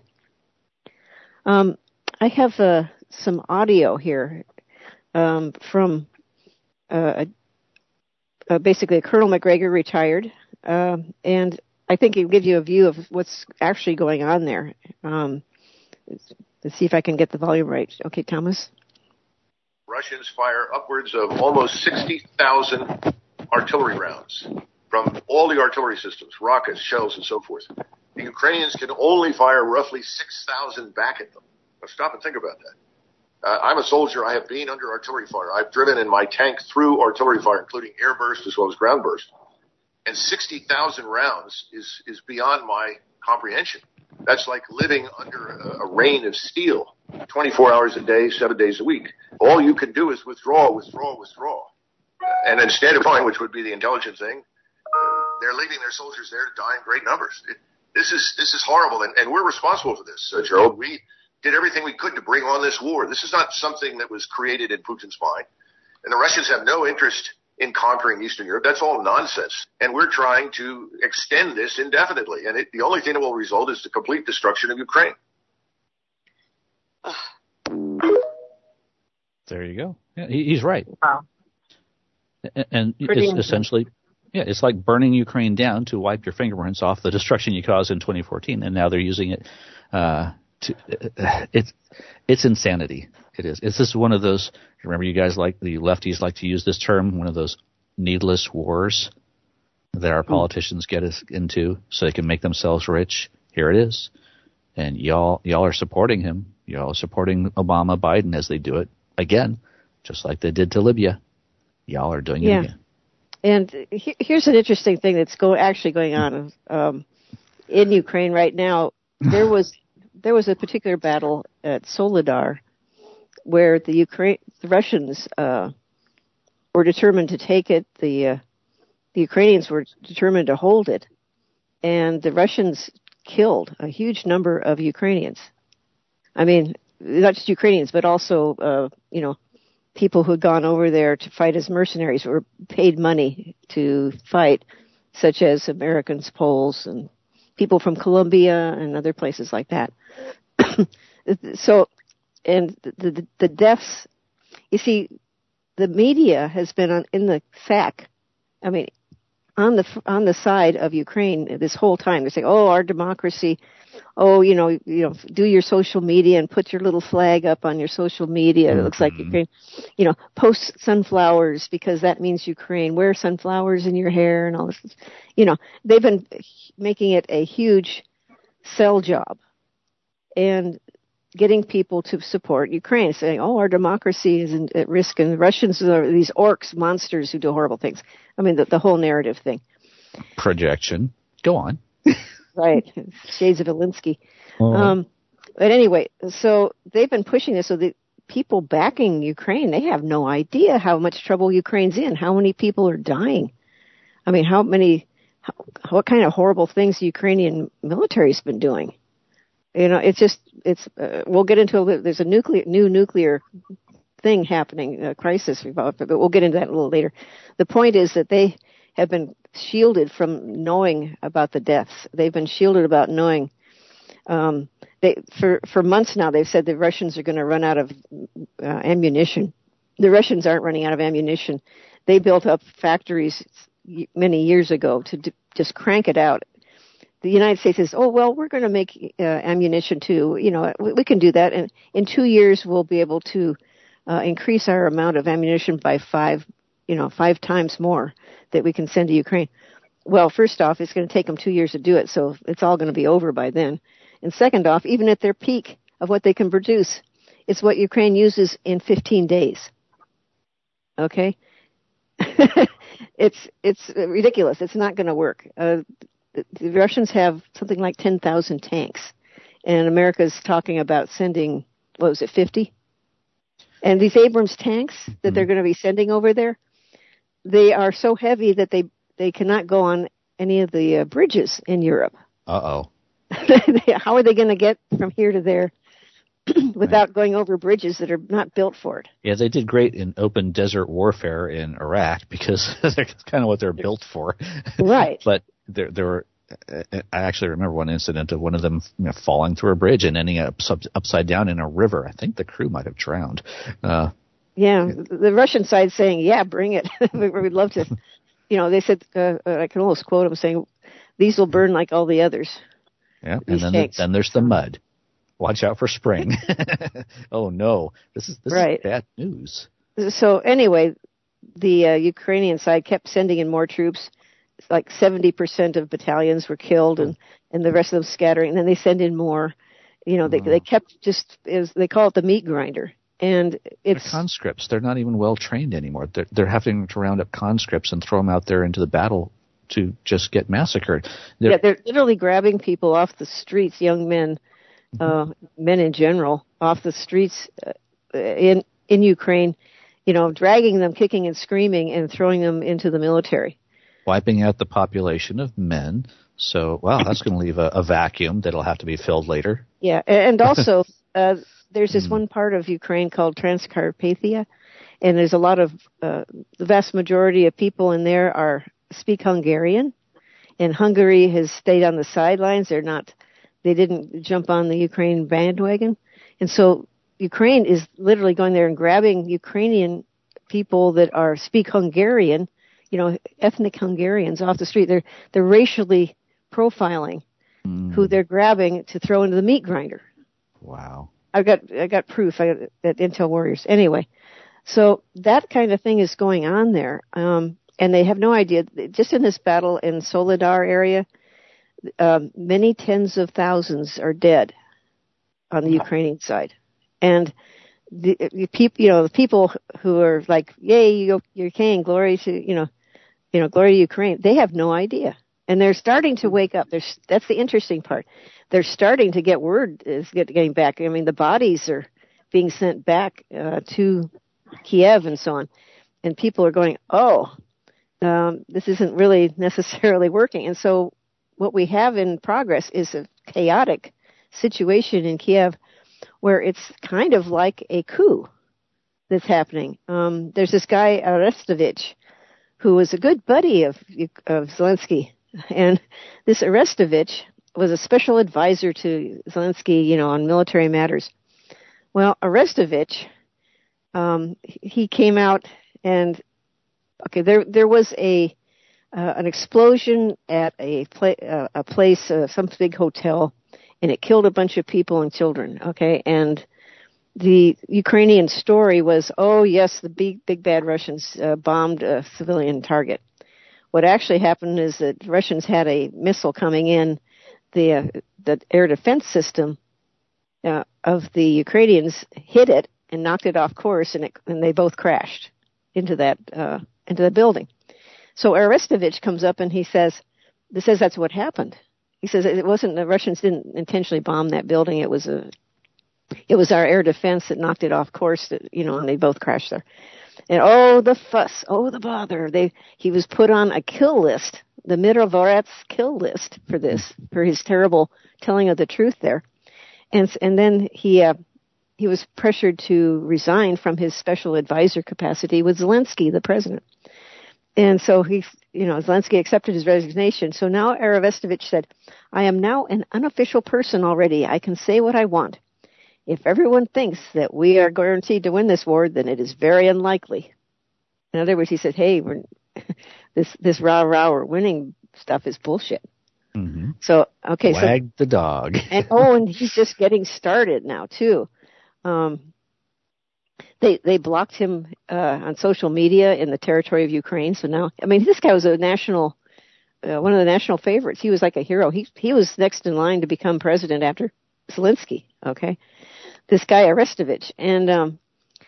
Um, I have uh, some audio here um, from uh, uh, basically Colonel McGregor, retired, uh, and I think it'll give you a view of what's actually going on there. Um, let's see if I can get the volume right. Okay, Thomas? Russians fire upwards of almost sixty thousand artillery rounds from all the artillery systems, rockets, shells, and so forth. The Ukrainians can only fire roughly six thousand back at them. Now stop and think about that. Uh, I'm a soldier. I have been under artillery fire. I've driven in my tank through artillery fire, including air burst as well as ground burst. And sixty thousand rounds is, is beyond my comprehension. That's like living under a, a rain of steel, twenty-four hours a day, seven days a week. All you can do is withdraw, withdraw, withdraw. And instead of flying, which would be the intelligent thing, uh, they're leaving their soldiers there to die in great numbers. It, this is this is horrible, and, and we're responsible for this, uh, Gerald. We did everything we could to bring on this war. This is not something that was created in Putin's mind. And the Russians have no interest in conquering Eastern Europe. That's all nonsense. And we're trying to extend this indefinitely. And it, the only thing that will result is the complete destruction of Ukraine. There you go. Yeah, he, he's right. Wow. And, and Pretty it's essentially, yeah, it's like burning Ukraine down to wipe your fingerprints off the destruction you caused in twenty fourteen, and now they're using it uh, to. Uh, it's it's insanity. It is. It's just one of those. Remember, you guys like the lefties like to use this term, one of those needless wars that our politicians get us into so they can make themselves rich. Here it is, and y'all y'all are supporting him. Y'all are supporting Obama, Biden as they do it again, just like they did to Libya. Y'all are doing yeah. it again. And he, here's an interesting thing that's go, actually going on um, in Ukraine right now. There was there was a particular battle at Soledar where the Ukraine the Russians uh, were determined to take it. The uh, the Ukrainians were determined to hold it, and the Russians killed a huge number of Ukrainians. I mean, not just Ukrainians, but also uh, you know. people who had gone over there to fight as mercenaries were paid money to fight, such as Americans, Poles, and people from Colombia and other places like that. So, and the, the, the deaths, you see, the media has been on, in the sack. I mean, on the on the side of Ukraine this whole time. They're saying, "Oh, our democracy. Oh, you know, you know, do your social media and put your little flag up on your social media. Mm-hmm. It looks like Ukraine. You know, post sunflowers because that means Ukraine. Wear sunflowers in your hair and all this. You know, they've been making it a huge sell job and getting people to support Ukraine, saying, "Oh, our democracy is in, at risk, and the Russians are these orcs, monsters who do horrible things." I mean, the, the whole narrative thing. Projection. Go on. Right. Shades of Alinsky. Oh. Um, but anyway, so they've been pushing this. So the people backing Ukraine, they have no idea how much trouble Ukraine's in, how many people are dying. I mean, how many, how, what kind of horrible things the Ukrainian military's been doing. You know, it's just, it's, uh, we'll get into a, there's a nuclear, new nuclear thing happening, a crisis, but we'll get into that a little later. The point is that they have been shielded from knowing about the deaths. They've been shielded about knowing, um, they, for, for months now, they've said the Russians are going to run out of uh, ammunition. The Russians aren't running out of ammunition. They built up factories many years ago to d- just crank it out. The United States says, "Oh, well, we're going to make uh, ammunition too. You know, we, we can do that. And in two years, we'll be able to uh, increase our amount of ammunition by five, you know, five times more that we can send to Ukraine." Well, first off, it's going to take them two years to do it, so it's all going to be over by then. And second off, even at their peak of what they can produce, it's what Ukraine uses in fifteen days. Okay? it's it's ridiculous. It's not going to work. Uh, The Russians have something like ten thousand tanks, and America's talking about sending, what was it, fifty? And these Abrams tanks that they're going to be sending over there, they are so heavy that they, they cannot go on any of the uh, bridges in Europe. Uh-oh. How are they going to get from here to there without going over bridges that are not built for it? Yeah, they did great in open desert warfare in Iraq because that's kind of what they're built for. Right. But there, there were, I actually remember one incident of one of them, you know, falling through a bridge and ending up upside down in a river. I think the crew might have drowned. Uh, yeah, the Russian side saying, "Yeah, bring it. We'd love to." You know, they said, uh, I can almost quote them saying, "These will burn like all the others." Yeah, and then the, then there's the mud. Watch out for spring. Oh no, this is this right. is bad news. So anyway, the uh, Ukrainian side kept sending in more troops. Like seventy percent of battalions were killed, and, and the rest of them scattering. And then they send in more. You know, they oh. they kept just, it was, they call it the meat grinder. And it's they're conscripts. They're not even well trained anymore. They're they're having to round up conscripts and throw them out there into the battle to just get massacred. They're, yeah, they're literally grabbing people off the streets, young men, uh, men in general, off the streets uh, in in Ukraine. You know, dragging them, kicking and screaming, and throwing them into the military. Wiping out the population of men. So, wow, that's going to leave a, a vacuum that'll have to be filled later. Yeah, and also uh, there's this one part of Ukraine called Transcarpathia, and there's a lot of, uh, the vast majority of people in there are speak Hungarian, and Hungary has stayed on the sidelines. They're not, they didn't jump on the Ukraine bandwagon, and so Ukraine is literally going there and grabbing Ukrainian people that are speak Hungarian, you know, ethnic Hungarians off the street. They're they're racially profiling mm. who they're grabbing to throw into the meat grinder. Wow. I've got I got proof I, at Intel Warriors. Anyway, so that kind of thing is going on there, um, and they have no idea. Just in this battle in Soledar area, um, many tens of thousands are dead on the wow. Ukrainian side, and the, the people, you know, the people who are like, "Yay, Ukraine, glory to you know." You know, glory to Ukraine. They have no idea. And they're starting to wake up. There's, that's the interesting part. They're starting to get word is getting back. I mean, the bodies are being sent back uh, to Kiev and so on. And people are going, oh, um, this isn't really necessarily working. And so what we have in progress is a chaotic situation in Kiev where it's kind of like a coup. that's happening. Um, there's this guy, Arestovich, who was a good buddy of, of Zelensky. And this Arestovich was a special advisor to Zelensky, you know, on military matters. Well, Arestovich, um, he came out and, okay, there there was a uh, an explosion at a, pla- uh, a place, uh, some big hotel, and it killed a bunch of people and children, okay? And the Ukrainian story was, oh, yes, the big, big bad Russians uh, bombed a civilian target. What actually happened is that Russians had a missile coming in. The uh, the air defense system uh, of the Ukrainians hit it and knocked it off course, and, it, and they both crashed into that uh, into the building. So Arestovich comes up and he says, "He says that's what happened." He says it wasn't the Russians didn't intentionally bomb that building. It was a it was our air defense that knocked it off course. That, you know, and they both crashed there. And oh, the fuss, oh, the bother. They he was put on a kill list, the Mirovorets kill list for this, for his terrible telling of the truth there. And and then he uh, he was pressured to resign from his special advisor capacity with Zelensky, the president. And so he, you know, Zelensky accepted his resignation. So now Arestovich said, "I am now an unofficial person already. I can say what I want. If everyone thinks that we are guaranteed to win this war, then it is very unlikely." In other words, he said, "Hey, we're, this this rah rah we're winning stuff is bullshit." Mm-hmm. So okay, wag so, the dog. and oh, and he's just getting started now too. Um, they they blocked him uh, on social media in the territory of Ukraine. So now, I mean, this guy was a national, uh, one of the national favorites. He was like a hero. He he was next in line to become president after Zelensky. Okay. This guy Arestovich, and um,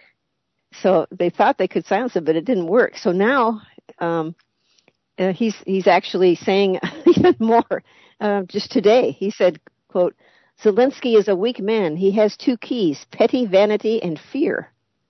so they thought they could silence him, but it didn't work. So now um, uh, he's he's actually saying even more. Uh, just today, he said, "Quote: Zelensky is a weak man. He has two keys: petty vanity and fear."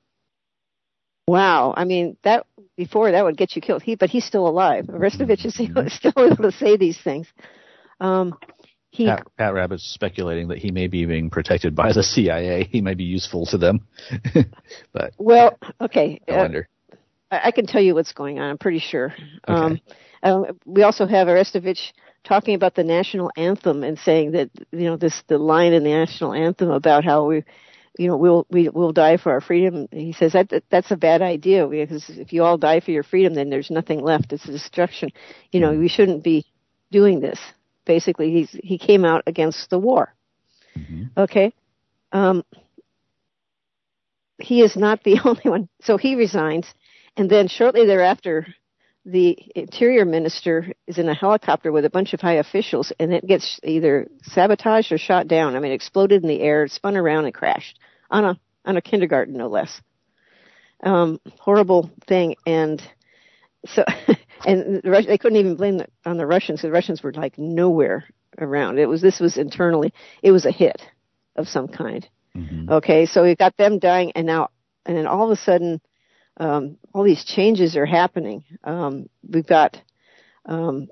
Wow, I mean that before that would get you killed. He, but he's still alive. Arestovich is still able to say these things. Um, He, Pat, Pat Rabbit's speculating that he may be being protected by the C I A. He may be useful to them. But well, okay. I wonder. Uh, I, I can tell you what's going on. I'm pretty sure. Okay. Um, uh, we also have Arestovich talking about the national anthem and saying that, you know, this the line in the national anthem about how we, you know, we'll we will die for our freedom. He says that, that that's a bad idea, because if you all die for your freedom, then there's nothing left. It's a destruction. You know, we shouldn't be doing this. Basically, he's he came out against the war. Mm-hmm. Okay, um, he is not the only one. So he resigns, and then shortly thereafter, the interior minister is in a helicopter with a bunch of high officials, and it gets either sabotaged or shot down. I mean, it exploded in the air, spun around, and crashed on a on a kindergarten, no less. Um, horrible thing, and so. And the, they couldn't even blame it on the Russians. The Russians were like nowhere around. It was this was internally. It was a hit of some kind. Mm-hmm. Okay, so we got them dying, and now and then all of a sudden, um, all these changes are happening. Um, we've got um,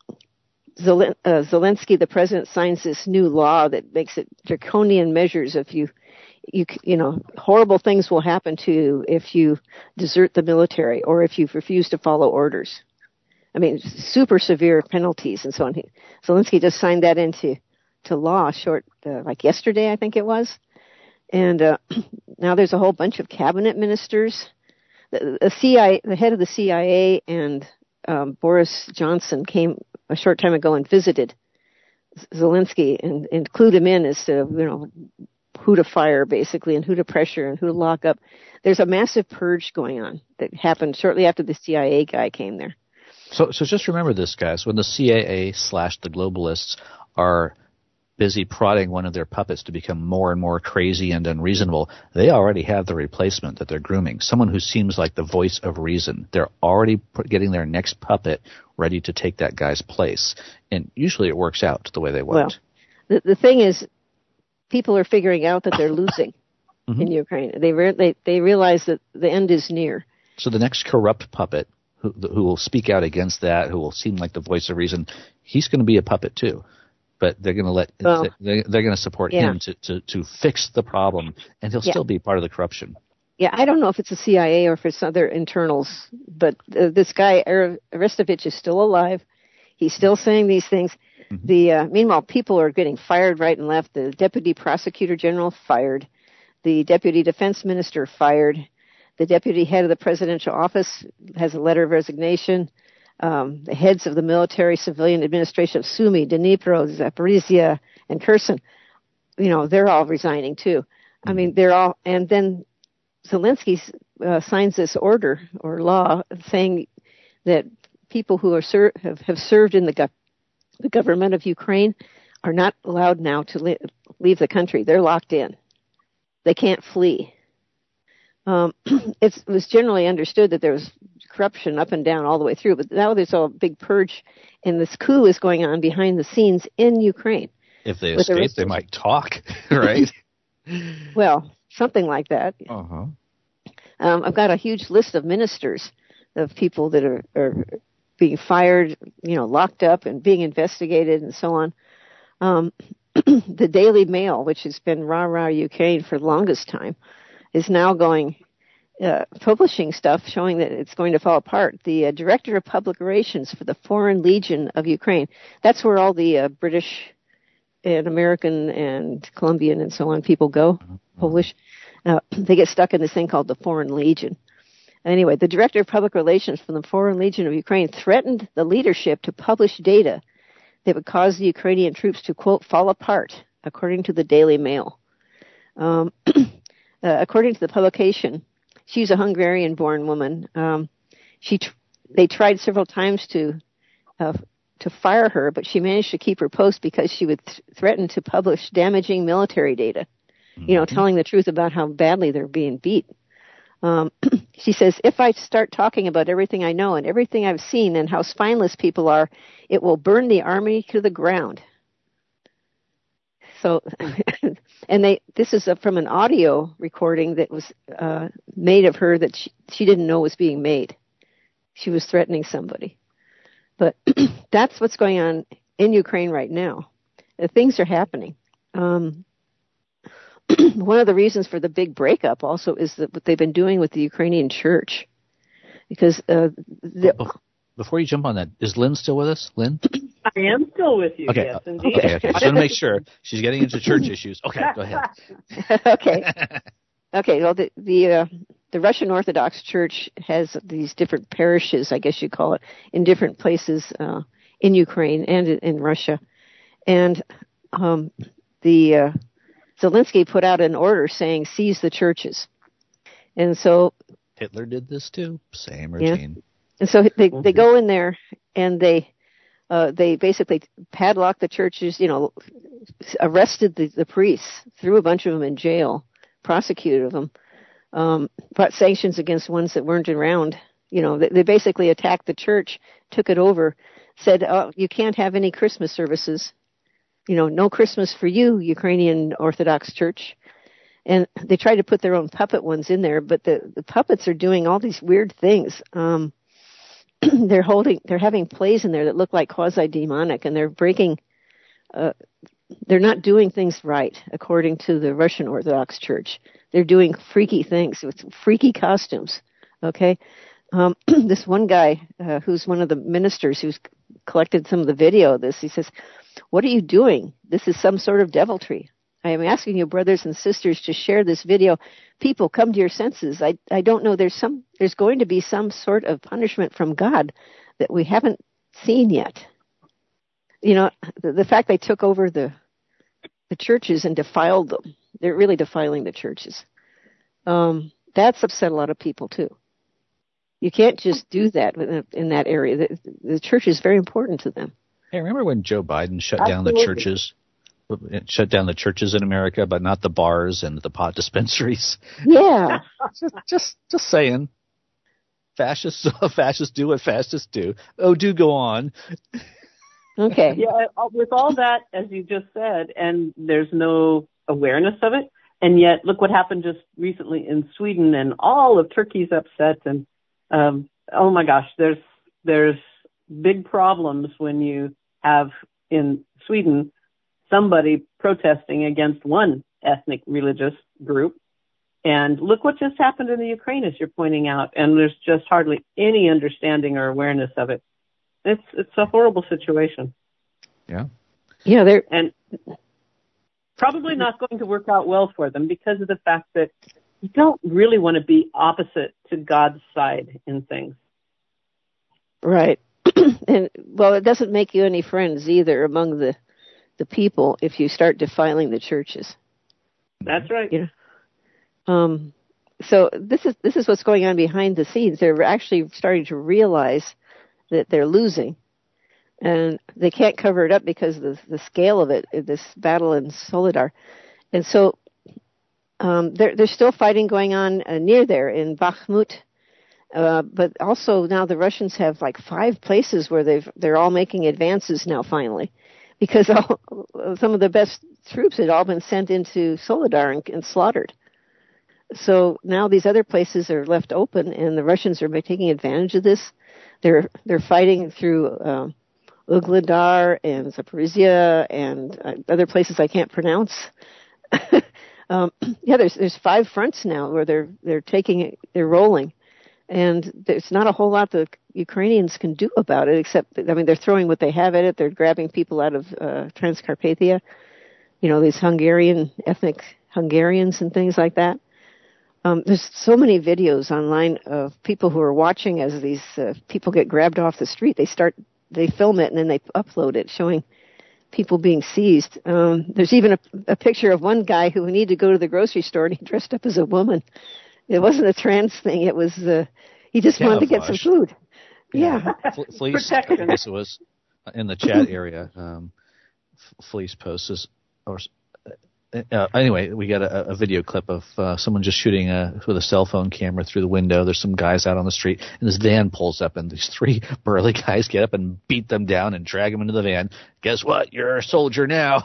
Zelen, uh, Zelensky, the president, signs this new law that makes it draconian measures. If you You, you know, horrible things will happen to you if you desert the military or if you refuse to follow orders. I mean, super severe penalties and so on. He, Zelensky just signed that into to law short, uh, like yesterday, I think it was. And uh, now there's a whole bunch of cabinet ministers. The, the C I A, the head of the C I A, and um, Boris Johnson came a short time ago and visited Zelensky and, and clued him in as to, you know, who to fire, basically, and who to pressure and who to lock up. There's a massive purge going on that happened shortly after the C I A guy came there. So, so just remember this, guys. When the C I A slash the globalists are busy prodding one of their puppets to become more and more crazy and unreasonable, they already have the replacement that they're grooming. Someone who seems like the voice of reason. They're already getting their next puppet ready to take that guy's place. And usually it works out the way they want. Well, the, the thing is, people are figuring out that they're losing mm-hmm. in Ukraine. They, re- they they realize that the end is near. So the next corrupt puppet who, who will speak out against that, who will seem like the voice of reason, he's going to be a puppet too. But they're going to let well, they're, they're going to support yeah. him to, to, to fix the problem, and he'll yeah. still be part of the corruption. Yeah, I don't know if it's the C I A or if it's other internals, but uh, this guy, Arestovich, is still alive. He's still saying these things. Mm-hmm. The uh, meanwhile, people are getting fired right and left. The deputy prosecutor general fired. The deputy defense minister fired. The deputy head of the presidential office has a letter of resignation. Um, the heads of the military civilian administration of Sumy, Dnipro, Zaporizhia, and Kherson, you know, they're all resigning too. I mean, they're all, and then Zelensky uh, signs this order or law saying that people who are ser- have, have served in the, go- the government of Ukraine are not allowed now to li- leave the country. They're locked in. They can't flee. Um, it was generally understood that there was corruption up and down all the way through, but now there's a big purge, and this coup is going on behind the scenes in Ukraine. If they escape, they might talk, right? Well, something like that. Uh-huh. Um, I've got a huge list of ministers, of people that are, are being fired, you know, locked up and being investigated and so on. Um, the Daily Mail, which has been rah-rah Ukraine for the longest time, is now going, uh, publishing stuff showing that it's going to fall apart. The uh, Director of Public Relations for the Foreign Legion of Ukraine, that's where all the uh, British and American and Colombian and so on people go, mm-hmm. Polish. Uh, they get stuck in this thing called the Foreign Legion. Anyway, the Director of Public Relations for the Foreign Legion of Ukraine threatened the leadership to publish data that would cause the Ukrainian troops to, quote, fall apart, according to the Daily Mail. Um, uh, according to the publication, she's a Hungarian-born woman. Um, she tr- they tried several times to uh, to fire her, but she managed to keep her post because she would th- threaten to publish damaging military data, mm-hmm. you know, telling the truth about how badly they're being beat. Um, she says, if I start talking about everything I know and everything I've seen and how spineless people are, it will burn the army to the ground. So, and they, this is a, from an audio recording that was uh, made of her that she, she didn't know was being made. She was threatening somebody. But that's what's going on in Ukraine right now. Uh, things are happening. Um, one of the reasons for the big breakup also is that what they've been doing with the Ukrainian church. Because uh, the, before you jump on that, is Lynn still with us? Lynn? I am still with you, okay. yes, indeed. Okay, okay. Just want to make sure. She's getting into church issues. Okay, go ahead. okay. Okay, well, the the, uh, the Russian Orthodox Church has these different parishes, I guess you call it, in different places uh, in Ukraine and in, in Russia. And um, the uh, Zelensky put out an order saying, seize the churches. And so... Hitler did this too. Same routine. Yeah. And so they they go in there and they... Uh, they basically padlocked the churches, you know, arrested the, the priests, threw a bunch of them in jail, prosecuted them, um, brought sanctions against ones that weren't around. You know, they, they basically attacked the church, took it over, said, oh, you can't have any Christmas services. You know, no Christmas for you, Ukrainian Orthodox Church. And they tried to put their own puppet ones in there, but the, the puppets are doing all these weird things. Um, they're holding, they're having plays in there that look like quasi-demonic, and they're breaking, uh, they're not doing things right, according to the Russian Orthodox Church. They're doing freaky things with freaky costumes, okay? Um, this one guy, uh, who's one of the ministers who's collected some of the video of this, he says, what are you doing? This is some sort of deviltry. I am asking you, brothers and sisters, to share this video. People, come to your senses. I I don't know. There's some. There's going to be some sort of punishment from God that we haven't seen yet. You know, the, the fact they took over the the churches and defiled them. They're really defiling the churches. Um, that's upset a lot of people too. You can't just do that in, in that area. The, the church is very important to them. Hey, remember when Joe Biden shut Absolutely. down the churches? Shut down the churches in America, but not the bars and the pot dispensaries. Yeah, just, just, just saying. Fascists, fascists do what fascists do. Oh, do go on. Okay. Yeah, with all that, as you just said, and there's no awareness of it, and yet look what happened just recently in Sweden, and all of Turkey's upset, and um, oh my gosh, there's there's big problems when you have in Sweden somebody protesting against one ethnic religious group, And look what just happened in the Ukraine, as you're pointing out, and there's just hardly any understanding or awareness of it. It's it's a horrible situation. Yeah. Yeah, they're and probably not going to work out well for them because of the fact that you don't really want to be opposite to God's side in things. Right. And well, it doesn't make you any friends either among the the people if you start defiling the churches. That's right. You know? Um so this is this is what's going on behind the scenes. They're actually starting to realize that they're losing. And they can't cover it up because of the, the scale of it, this battle in Soledar. And so um, there, there's still fighting going on uh, near there in Bakhmut. Uh, but also now the Russians have like five places where they've, they're all making advances now finally. Because all, some of the best troops had all been sent into Soledar and, and slaughtered. So now these other places are left open and the Russians are taking advantage of this. They're, they're fighting through... Um, Ugledar and Zaporizhia and uh, other places I can't pronounce. um, yeah, there's there's five fronts now where they're they're taking it, they're rolling, and there's not a whole lot the Ukrainians can do about it except that, I mean they're throwing what they have at it. They're grabbing people out of uh, Transcarpathia, you know, these Hungarian ethnic Hungarians and things like that. Um, there's so many videos online of people who are watching as these uh, people get grabbed off the street. They start They film it and then they upload it showing people being seized. Um, there's even a, a picture of one guy who needed to go to the grocery store and he dressed up as a woman. It wasn't a trans thing. It was, uh, he just wanted to get some food. Yeah. yeah. F- Fleece, I guess it was in the chat area. Um, F- Fleece posts, or uh, anyway, we got a, a video clip of uh, someone just shooting a, with a cell phone camera through the window. There's some guys out on the street, and this van pulls up, and these three burly guys get up and beat them down and drag them into the van. Guess what? You're a soldier now.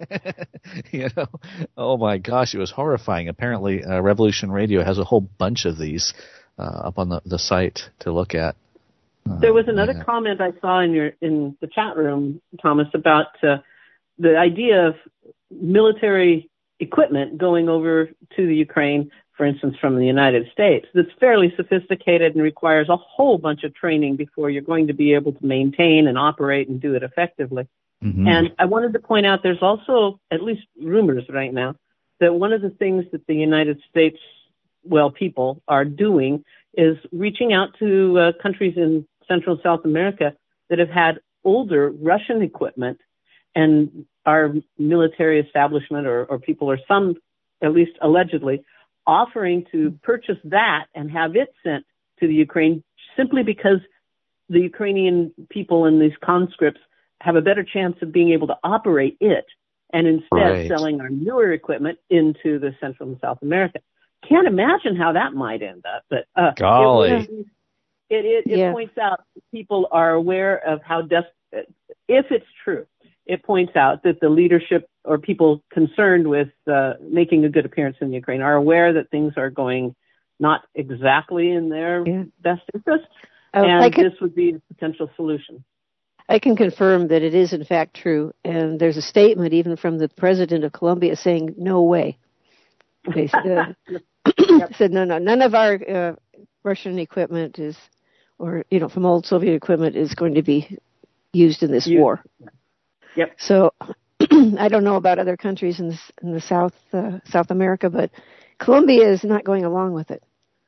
You know? Oh, my gosh, it was horrifying. Apparently, uh, Revolution Radio has a whole bunch of these uh, up on the, the site to look at. Uh, there was another yeah. comment I saw in your in the chat room, Thomas, about uh, the idea of military equipment going over to the Ukraine, for instance, from the United States, that's fairly sophisticated and requires a whole bunch of training before you're going to be able to maintain and operate and do it effectively. Mm-hmm. And I wanted to point out there's also at least rumors right now that one of the things that the United States, well, people are doing is reaching out to uh, countries in Central and South America that have had older Russian equipment, and our military establishment or, or people or some, at least allegedly, offering to purchase that and have it sent to the Ukraine simply because the Ukrainian people and these conscripts have a better chance of being able to operate it and instead right. selling our newer equipment into the Central and South America. Can't imagine how that might end up, but uh, golly. It, it, it, it yeah. points out people are aware of how desperate, if it's true, it points out that the leadership or people concerned with uh, making a good appearance in Ukraine are aware that things are going not exactly in their yeah. best interest, uh, and can, this would be a potential solution. I can confirm that it is in fact true, and there's a statement even from the president of Colombia saying, no way. They said, uh, yep. said no, no, none of our uh, Russian equipment is, or, you know, from old Soviet equipment is going to be used in this used. war. Yep. So I don't know about other countries in the, in the South uh, South America, but Colombia is not going along with it.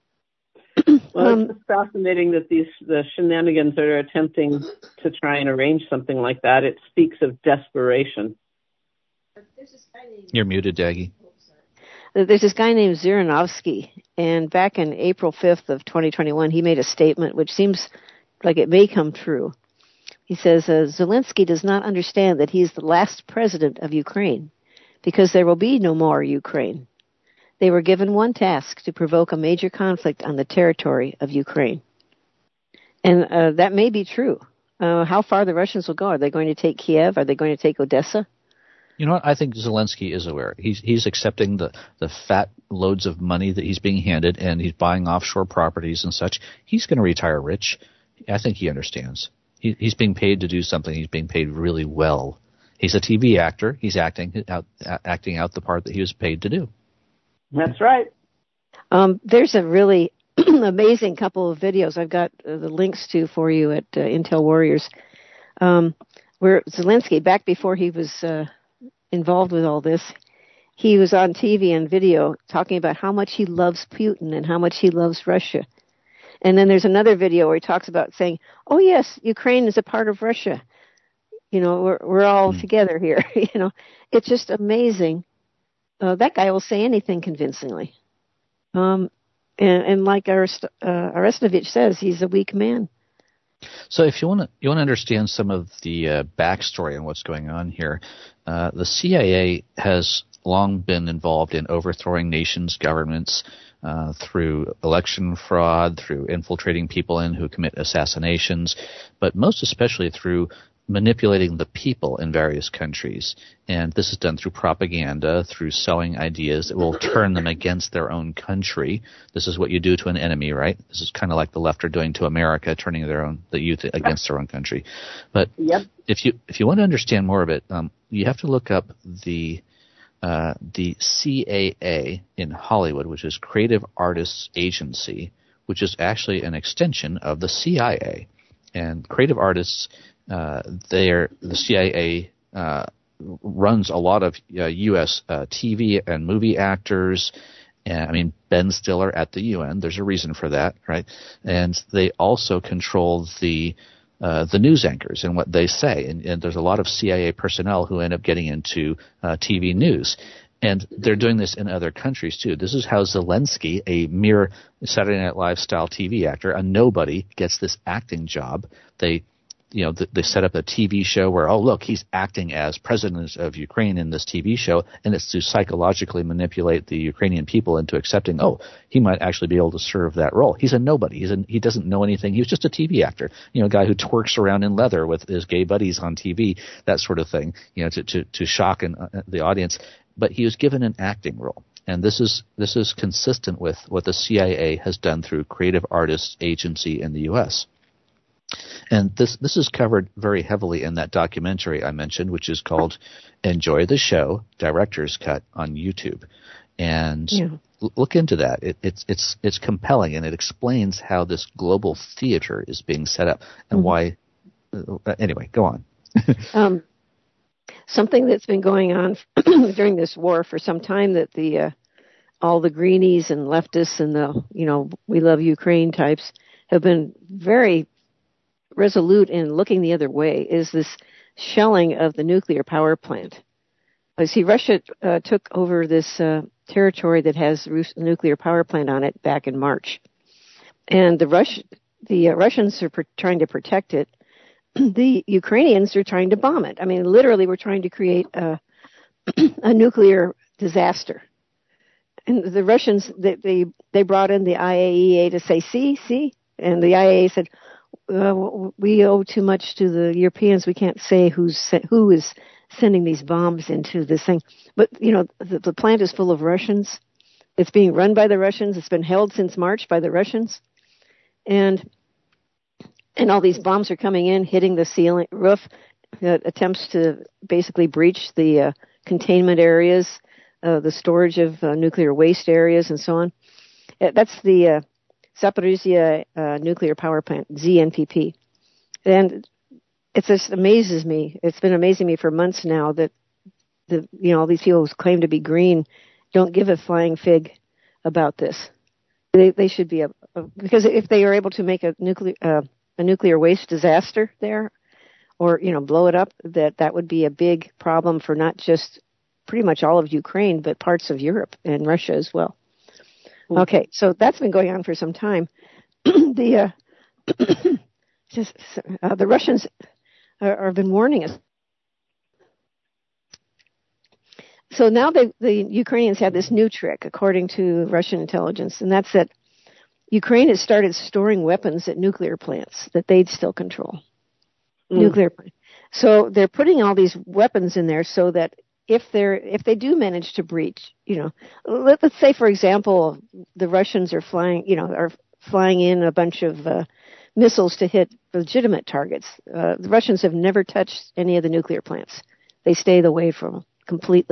Well, um, it's just fascinating that these the shenanigans are attempting to try and arrange something like that. It speaks of desperation. You're muted, Daggy. There's this guy named Ziranovsky, and back in April fifth of twenty twenty-one, he made a statement which seems like it may come true. He says, uh, Zelensky does not understand that he is the last president of Ukraine because there will be no more Ukraine. They were given one task to provoke a major conflict on the territory of Ukraine. And uh, that may be true. Uh, how far the Russians will go? Are they going to take Kiev? Are they going to take Odessa? You know what? I think Zelensky is aware. He's he's accepting the, the fat loads of money that he's being handed, and he's buying offshore properties and such. He's going to retire rich. I think he understands. He, he's being paid to do something. He's being paid really well. He's a T V actor. He's acting out acting out the part that he was paid to do. That's right. Um, there's a really amazing couple of videos I've got uh, the links to for you at uh, Intel Warriors, um, where Zelensky, back before he was uh, involved with all this, he was on T V and video talking about how much he loves Putin and how much he loves Russia. And then there's another video where he talks about saying, oh, yes, Ukraine is a part of Russia. You know, we're, we're all mm. together here. You know, it's just amazing. Uh, that guy will say anything convincingly. Um, and, and like Arest- uh, Arestovich says, he's a weak man. So if you want to you want to understand some of the uh, backstory on what's going on here, uh, the C I A has long been involved in overthrowing nations' governments uh, through election fraud, through infiltrating people in who commit assassinations, but most especially through manipulating the people in various countries. And this is done through propaganda, through selling ideas that will turn them against their own country. This is what you do to an enemy, right? This is kind of like the left are doing to America, turning their own the youth against their own country. But yep. if you if you want to understand more of it, um, you have to look up the uh, the C A A in Hollywood, which is Creative Artists Agency, which is actually an extension of the C I A. And Creative Artists, uh, they're the C I A uh, runs a lot of uh, U S uh, T V and movie actors. And, I mean, Ben Stiller at the U N. There's a reason for that, right? And they also control the uh, the news anchors and what they say. And, and there's a lot of C I A personnel who end up getting into uh, T V news. And they're doing this in other countries, too. This is how Zelensky, a mere Saturday Night Live style T V actor, a nobody, gets this acting job. They, you know, they set up a T V show where, oh, look, he's acting as president of Ukraine in this T V show, and it's to psychologically manipulate the Ukrainian people into accepting, oh, he might actually be able to serve that role. He's a nobody. He's a, he doesn't know anything. He was just a T V actor, you know, a guy who twerks around in leather with his gay buddies on T V, that sort of thing, you know, to to, to shock an, uh, the audience. But he was given an acting role. And this is this is consistent with what the C I A has done through Creative Artists Agency in the U S. And this this is covered very heavily in that documentary I mentioned, which is called Enjoy the Show, Director's Cut on YouTube. And yeah. l- look into that. It, it's it's it's compelling, and it explains how this global theater is being set up and mm-hmm. why. Uh, anyway, go on. um. Something that's been going on during this war for some time, that the uh, all the greenies and leftists and the, you know, we love Ukraine types have been very resolute in looking the other way, is this shelling of the nuclear power plant. I see Russia uh, took over this uh, territory that has a nuclear power plant on it back in March. And the, Rus- the uh, Russians are pr- trying to protect it. The Ukrainians are trying to bomb it. I mean, literally, we're trying to create a, a nuclear disaster. And the Russians, they, they they brought in the I A E A to say, see, see? And the I A E A said, uh, we owe too much to the Europeans. We can't say who's who is sending these bombs into this thing. But, you know, the, the plant is full of Russians. It's being run by the Russians. It's been held since March by the Russians. And... And all these bombs are coming in, hitting the ceiling, roof, uh, attempts to basically breach the uh, containment areas, uh, the storage of uh, nuclear waste areas, and so on. Uh, that's the uh, Zaporizhzhia uh, nuclear power plant, Z N P P. And it just amazes me. It's been amazing me for months now that the you know all these people who claim to be green don't give a flying fig about this. They they should be a, a because if they are able to make a nuclear uh, a nuclear waste disaster there, or, you know, blow it up, that that would be a big problem for not just pretty much all of Ukraine, but parts of Europe and Russia as well. Mm. Okay, so that's been going on for some time. the uh, just uh, the Russians are, are been warning us. So now they, the Ukrainians have this new trick, according to Russian intelligence, and that's that Ukraine has started storing weapons at nuclear plants that they'd still control. Mm. Nuclear plants. So they're putting all these weapons in there so that if they're if they do manage to breach, you know, let, let's say for example the Russians are flying, you know, are flying in a bunch of uh, missiles to hit legitimate targets. Uh, the Russians have never touched any of the nuclear plants. They stay away from them completely.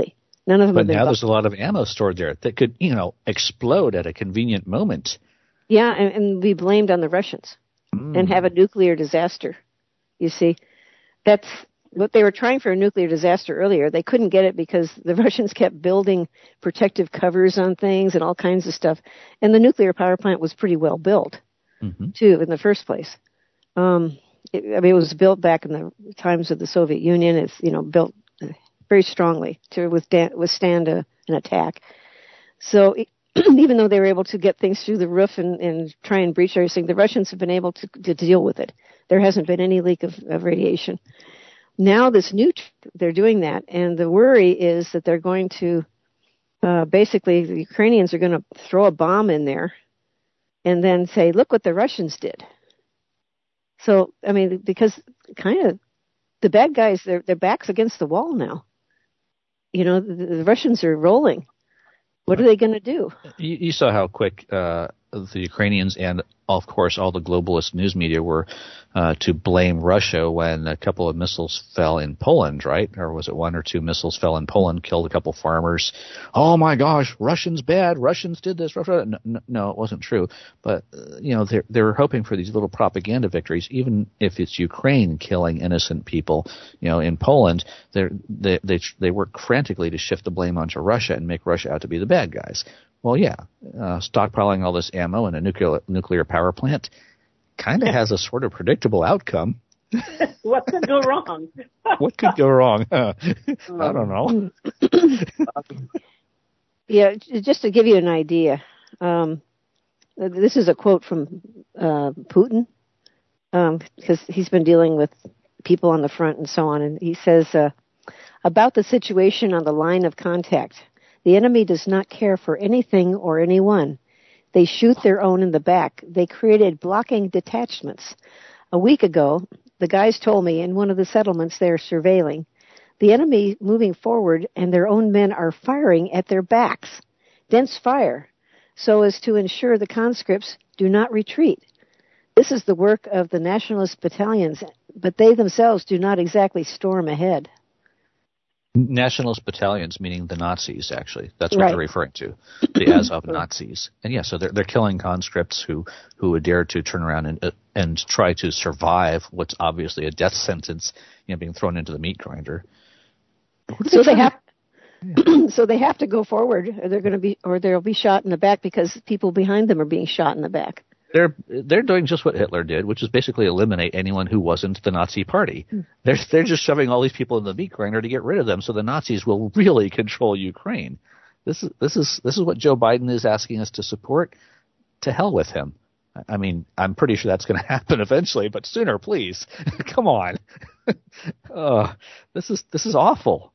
None of them but have been now bu- there's a lot of ammo stored there that could, you know, explode at a convenient moment. Yeah, and, and be blamed on the Russians Mm. and have a nuclear disaster. You see, that's what they were trying for a nuclear disaster earlier. They couldn't get it because the Russians kept building protective covers on things and all kinds of stuff. And the nuclear power plant was pretty well built, mm-hmm. too, in the first place. Um, it, I mean, it was built back in the times of the Soviet Union. It's, you know, built very strongly to withstand, withstand a, an attack. So even though they were able to get things through the roof and, and try and breach everything, the Russians have been able to, to deal with it. There hasn't been any leak of, of radiation. Now this new, they're doing that, and the worry is that they're going to, uh, basically, the Ukrainians are going to throw a bomb in there and then say, look what the Russians did. So, I mean, because kind of the bad guys, their their back's against the wall now. You know, the, the Russians are rolling. What are they going to do? You, you saw how quick uh, the Ukrainians and, of course, all the globalist news media were uh, to blame Russia when a couple of missiles fell in Poland, right? Or was it one or two missiles fell in Poland, killed a couple farmers? Oh, my gosh, Russians bad. Russians did this. Russia. No, no, it wasn't true. But, uh, you know, they're, they're hoping for these little propaganda victories, even if it's Ukraine killing innocent people. You know, in Poland, they they they they work frantically to shift the blame onto Russia and make Russia out to be the bad guys. Well, yeah, uh, stockpiling all this ammo in a nuclear nuclear power plant kind of has a sort of predictable outcome. What could go wrong? What could go wrong? Huh? I don't know. Yeah, just to give you an idea, um, this is a quote from uh, Putin, because um, he's been dealing with people on the front and so on, and he says, uh, about the situation on the line of contact, the enemy does not care for anything or anyone. They shoot their own in the back. They created blocking detachments. A week ago, the guys told me in one of the settlements they're surveilling, the enemy moving forward and their own men are firing at their backs. Dense fire, so as to ensure the conscripts do not retreat. This is the work of the nationalist battalions, but they themselves do not exactly storm ahead. Nationalist battalions, meaning the Nazis, actually. That's what right. they're referring to, the Azov Nazis. And yeah, so they're they're killing conscripts who, who would dare to turn around and uh, and try to survive what's obviously a death sentence, you know, being thrown into the meat grinder. So they have, so they have to go forward, or they're going to be, or they'll be shot in the back because people behind them are being shot in the back. They're they're doing just what Hitler did, which is basically eliminate anyone who wasn't the Nazi Party. Mm. They're they're just shoving all these people in the meat grinder to get rid of them, so the Nazis will really control Ukraine. This is this is this is what Joe Biden is asking us to support. To hell with him. I mean, I'm pretty sure that's going to happen eventually, but sooner, please. Come on. uh, this is this is awful.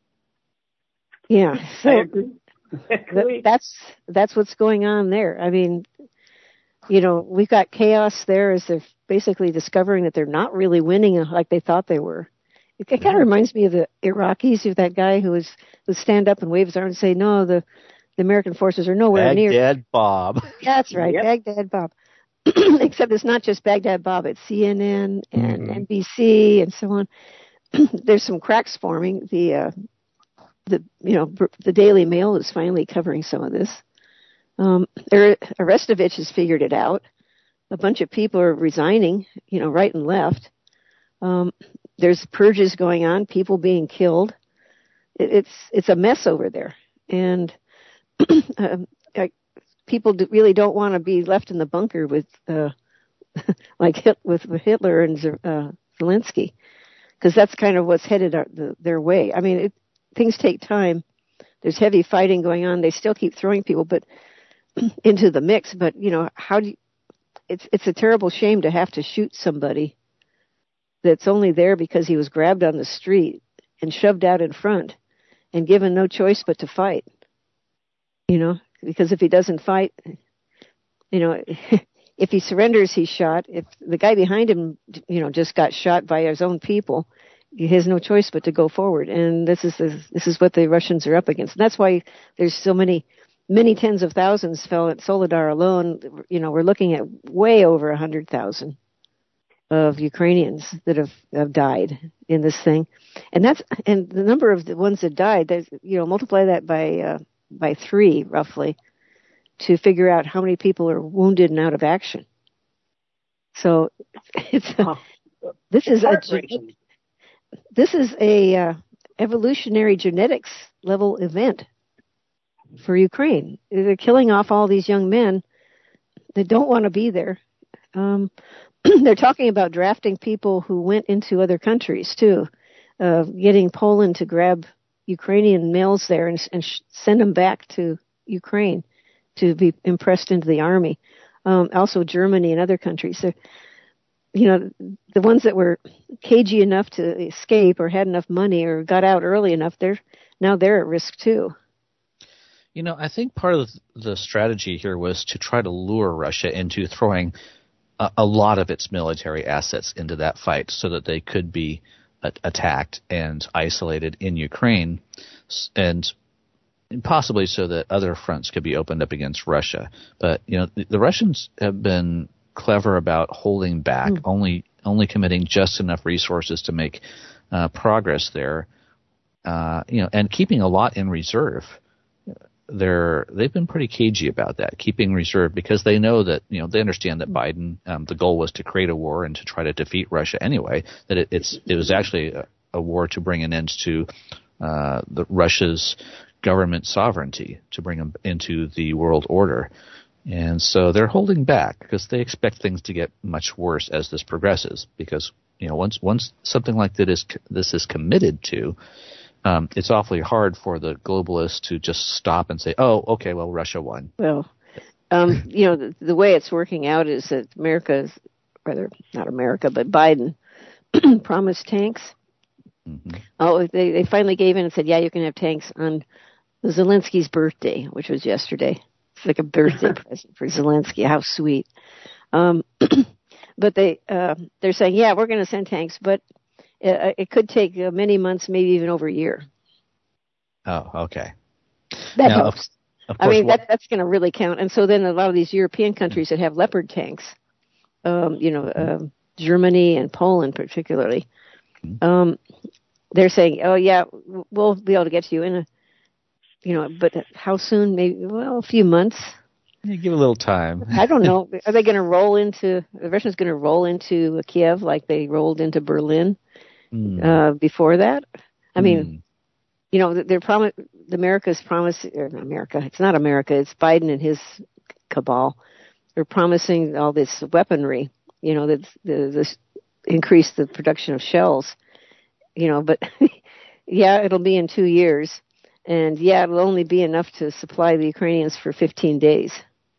Yeah, so th- that's that's what's going on there. I mean. You know, we've got chaos there as they're basically discovering that they're not really winning like they thought they were. It, it kind of reminds me of the Iraqis, of that guy who was would stand up and wave his arm and say, no, the, the American forces are nowhere Baghdad near. Baghdad Bob. Yeah, that's right, yep. Baghdad Bob. Except it's not just Baghdad Bob, it's C N N and mm-hmm. N B C and so on. There's some cracks forming. The, uh, the you know, the Daily Mail is finally covering some of this. Um, Arestovich has figured it out. A bunch of people are resigning, you know, right and left. Um, there's purges going on, people being killed. It, it's it's a mess over there, and uh, people do, really don't want to be left in the bunker with, uh, like Hit, with, with Hitler and uh, Zelensky, because that's kind of what's headed our, the, their way. I mean, it, things take time. There's heavy fighting going on. They still keep throwing people, but into the mix, but you know, how do you, it's it's a terrible shame to have to shoot somebody that's only there because he was grabbed on the street and shoved out in front and given no choice but to fight. You know, because if he doesn't fight, you know, if he surrenders, he's shot. If the guy behind him, you know, just got shot by his own people, he has no choice but to go forward. And this is the, this is what the Russians are up against. And that's why there's so many. Many tens of thousands fell at Soledar alone. You know, we're looking at way over a hundred thousand. of Ukrainians that have, have died in this thing, and that's and the number of the ones that died. There's, you know, multiply that by uh, by three roughly to figure out how many people are wounded and out of action. So it's a, this is a this is a uh, evolutionary genetics level event for Ukraine. They're killing off all these young men that don't want to be there. Um, they're talking about drafting people who went into other countries too, uh, getting Poland to grab Ukrainian males there and, and sh- send them back to Ukraine to be impressed into the army. Um, also Germany and other countries. They're, you know, the ones that were cagey enough to escape or had enough money or got out early enough, they're now they're at risk too. You know, I think part of the strategy here was to try to lure Russia into throwing a, a lot of its military assets into that fight so that they could be a- attacked and isolated in Ukraine, and possibly so that other fronts could be opened up against Russia. But, you know, the, the Russians have been clever about holding back, mm. only only committing just enough resources to make uh, progress there, uh, you know, and keeping a lot in reserve. They're they've been pretty cagey about that, keeping reserve, because they know that, you know, they understand that Biden, um, the goal was to create a war and to try to defeat Russia anyway. That it, it's it was actually a, a war to bring an end to uh, the Russia's government sovereignty, to bring them into the world order. And so they're holding back because they expect things to get much worse as this progresses. Because, you know, once once something like that is this is committed to, um, it's awfully hard for the globalists to just stop and say, "Oh, okay, well, Russia won." Well, um, you know, the, the way it's working out is that America, rather not America, but Biden promised tanks. Mm-hmm. Oh, they they finally gave in and said, "Yeah, you can have tanks on Zelensky's birthday," which was yesterday. It's like a birthday present for Zelensky. How sweet. Um, but they, uh, they're saying, yeah, we're going to send tanks, but it, it could take uh, many months, maybe even over a year. Oh, okay. That now, helps. Of, of I mean, what, that, that's going to really count. And so then a lot of these European countries that have Leopard tanks, um, you know, uh, Germany and Poland particularly, um, they're saying, oh, yeah, we'll be able to get to you in a, you know, but how soon? Maybe, well, a few months. Yeah, give a little time. I don't know. Are they going to roll into, the Russians going to roll into Kiev like they rolled into Berlin mm. uh, before that? I mean, mm. you know, they're promise, America's promise, or not America, it's not America, it's Biden and his cabal. They're promising all this weaponry, you know, that the, this increase the production of shells, you know, but yeah, it'll be in two years. And yeah, it'll only be enough to supply the Ukrainians for fifteen days.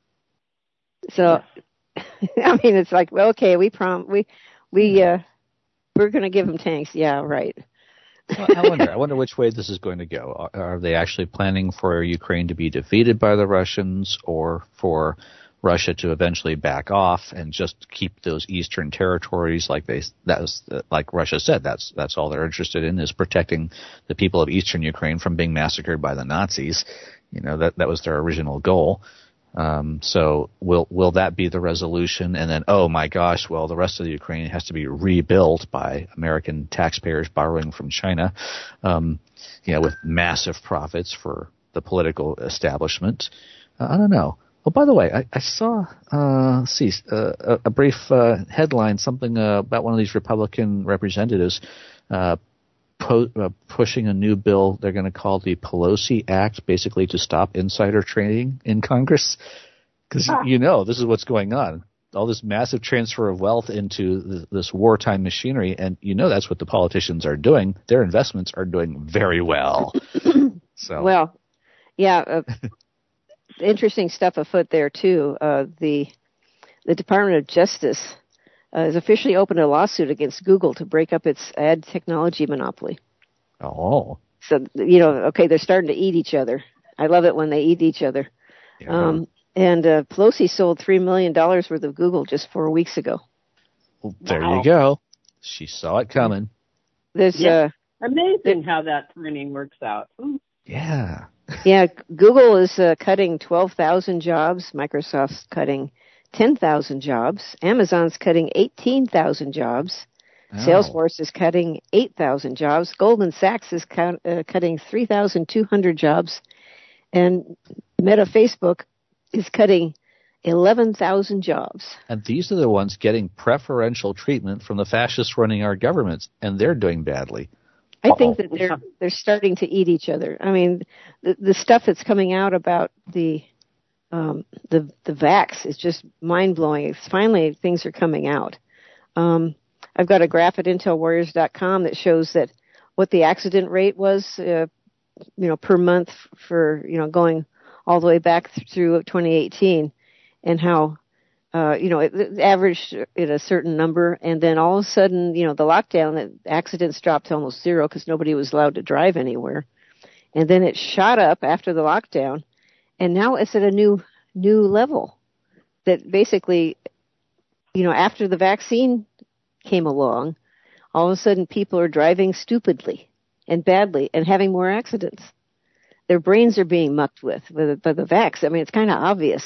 So, yeah. I mean, it's like, well, okay, we prom, we, we, uh, we're going to give them tanks. Yeah, right. Well, I wonder. I wonder which way this is going to go. Are, are they actually planning for Ukraine to be defeated by the Russians, or for Russia to eventually back off and just keep those eastern territories, like they that was like Russia said, that's that's all they're interested in, is protecting the people of eastern Ukraine from being massacred by the Nazis. You know, that that was their original goal. Um, so will will that be the resolution? And then, oh my gosh, well, the rest of the Ukraine has to be rebuilt by American taxpayers borrowing from China, um, you know, with massive profits for the political establishment. Uh, I don't know. Oh, by the way, I, I saw uh, let's see, uh, a, a brief uh, headline, something uh, about one of these Republican representatives uh, po- uh, pushing a new bill they're going to call the Pelosi Act, basically to stop insider trading in Congress. Because, ah. you know, this is what's going on. All this massive transfer of wealth into th- this wartime machinery, and you know that's what the politicians are doing. Their investments are doing very well. So well, yeah. Uh, interesting stuff afoot there too. Uh, the the Department of Justice uh, has officially opened a lawsuit against Google to break up its ad technology monopoly. Oh, so you know, okay, they're starting to eat each other. I love it when they eat each other. Yeah. Um, and uh, Pelosi sold three million dollars worth of Google just four weeks ago. Well, there wow. you go. She saw it coming. There's yeah. uh, amazing how that timing works out. Ooh. Yeah. Yeah, Google is uh, cutting twelve thousand jobs. Microsoft's cutting ten thousand jobs. Amazon's cutting eighteen thousand jobs. Oh. Salesforce is cutting eight thousand jobs. Goldman Sachs is cut, uh, cutting three thousand two hundred jobs. And Meta Facebook is cutting eleven thousand jobs. And these are the ones getting preferential treatment from the fascists running our governments, and they're doing badly. I Uh-oh. think that they're they're starting to eat each other. I mean, the the stuff that's coming out about the um, the the vax is just mind blowing. It's finally things are coming out. Um, I've got a graph at intel warriors dot com that shows that what the accident rate was, uh, you know, per month for you know going all the way back through twenty eighteen, and how. Uh, you know, it, it averaged at a certain number, and then all of a sudden, you know, the lockdown, the accidents dropped to almost zero because nobody was allowed to drive anywhere. And then it shot up after the lockdown, and now it's at a new new level. That basically, you know, after the vaccine came along, all of a sudden people are driving stupidly and badly and having more accidents. Their brains are being mucked with by the, by the vax. I mean, it's kind of obvious.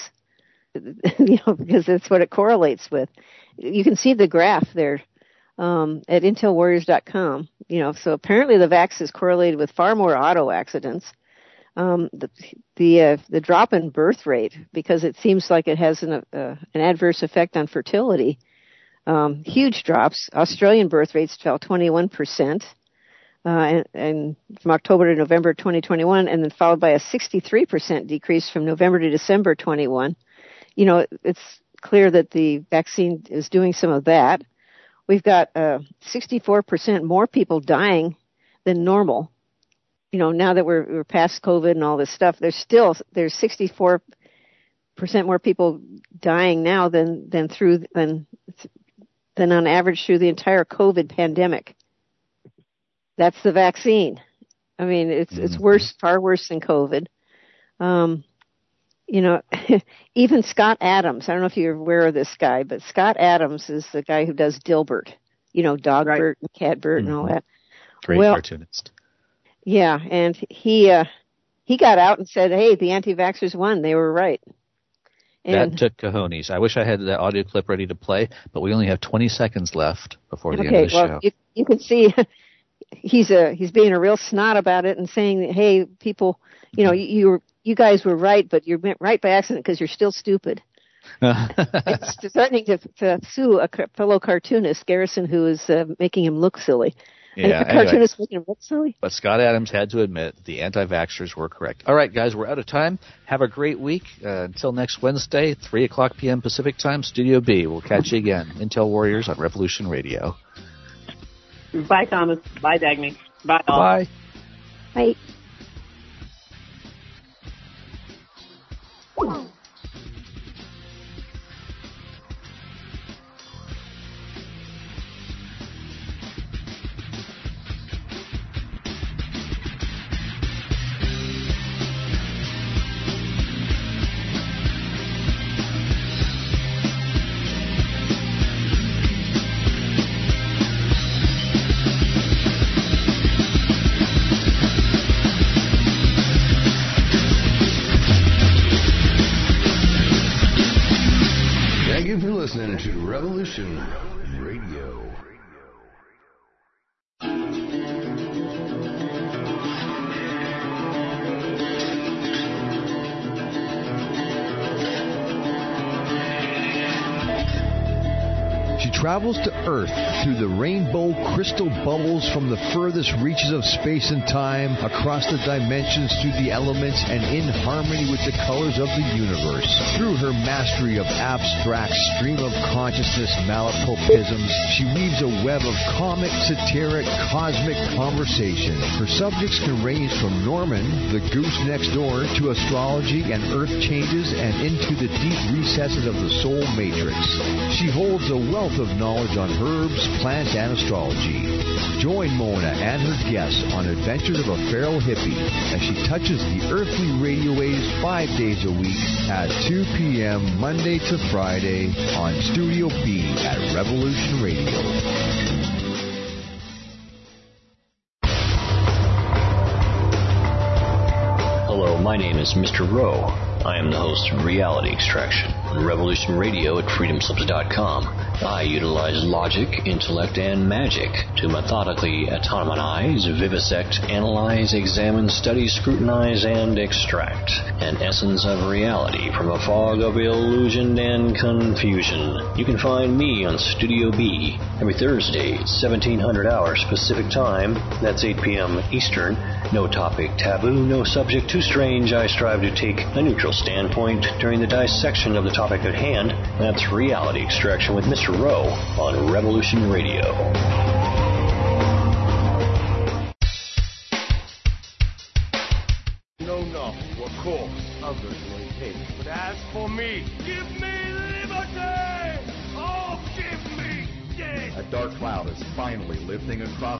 You know, because that's what it correlates with. You can see the graph there um, at intel warriors dot com. You know, so apparently the vax is correlated with far more auto accidents. Um, the the, uh, the drop in birth rate, because it seems like it has an uh, an adverse effect on fertility. Um, huge drops. Australian birth rates fell twenty-one percent. Uh, and, and from October to November twenty twenty-one, and then followed by a sixty-three percent decrease from November to December twenty-one. You know, it's clear that the vaccine is doing some of that. We've got uh, sixty-four percent more people dying than normal. You know, now that we're, we're past COVID and all this stuff, there's still there's sixty-four percent more people dying now than than through than than on average through the entire COVID pandemic. That's the vaccine. I mean, it's mm-hmm. it's worse, far worse than COVID. Um, You know, even Scott Adams, I don't know if you're aware of this guy, but Scott Adams is the guy who does Dilbert, you know, Dogbert right. and Catbert mm-hmm. and all that. Great well, cartoonist. Yeah, and he uh, he got out and said, hey, the anti-vaxxers won. They were right. And that took cojones. I wish I had that audio clip ready to play, but we only have twenty seconds left before the okay, end of the well, show. You, you can see he's a he's being a real snot about it and saying, hey, people, you know, you, you were You guys were right, but you went right by accident because you're still stupid. It's threatening to, to sue a fellow cartoonist, Garrison, who is uh, making him look silly. Yeah, a cartoonist anyway, making him look silly. But Scott Adams had to admit the anti-vaxxers were correct. All right, guys, we're out of time. Have a great week. Uh, until next Wednesday, three o'clock p.m. Pacific Time, Studio B. We'll catch you again. Intel Warriors on Revolution Radio. Bye, Thomas. Bye, Dagny. Bye, all. Bye. Bye. Listening to Revolution Radio. She travels to Earth through the rainbow crystal bubbles from the furthest reaches of space and time, across the dimensions, through the elements, and in harmony with the colors of the universe. Through her mastery of abstract stream of consciousness malapropisms, she weaves a web of comic, satiric, cosmic conversation. Her subjects can range from Norman, the goose next door, to astrology and earth changes, and into the deep recesses of the soul matrix. She holds a wealth of knowledge on herbs, plants, and astrology. Join Mona and her guests on Adventures of a Feral Hippie as she touches the earthly radio waves five days a week at two p.m. Monday to Friday on Studio B at Revolution Radio. Hello, my My name is Mister Rowe. I am the host of Reality Extraction on Revolution Radio at freedom slips dot com. I utilize logic, intellect, and magic to methodically autonomize, vivisect, analyze, examine, study, scrutinize, and extract an essence of reality from a fog of illusion and confusion. You can find me on Studio B every Thursday at seventeen hundred hours Pacific Time. That's eight p.m. Eastern. No topic taboo, no subject too strange. I strive to take a neutral standpoint during the dissection of the topic at hand. That's Reality Extraction with Mister Rowe on Revolution Radio. No, no, of course, others may hate. But as for me, give me liberty! Oh, give me death! A dark cloud is finally lifting across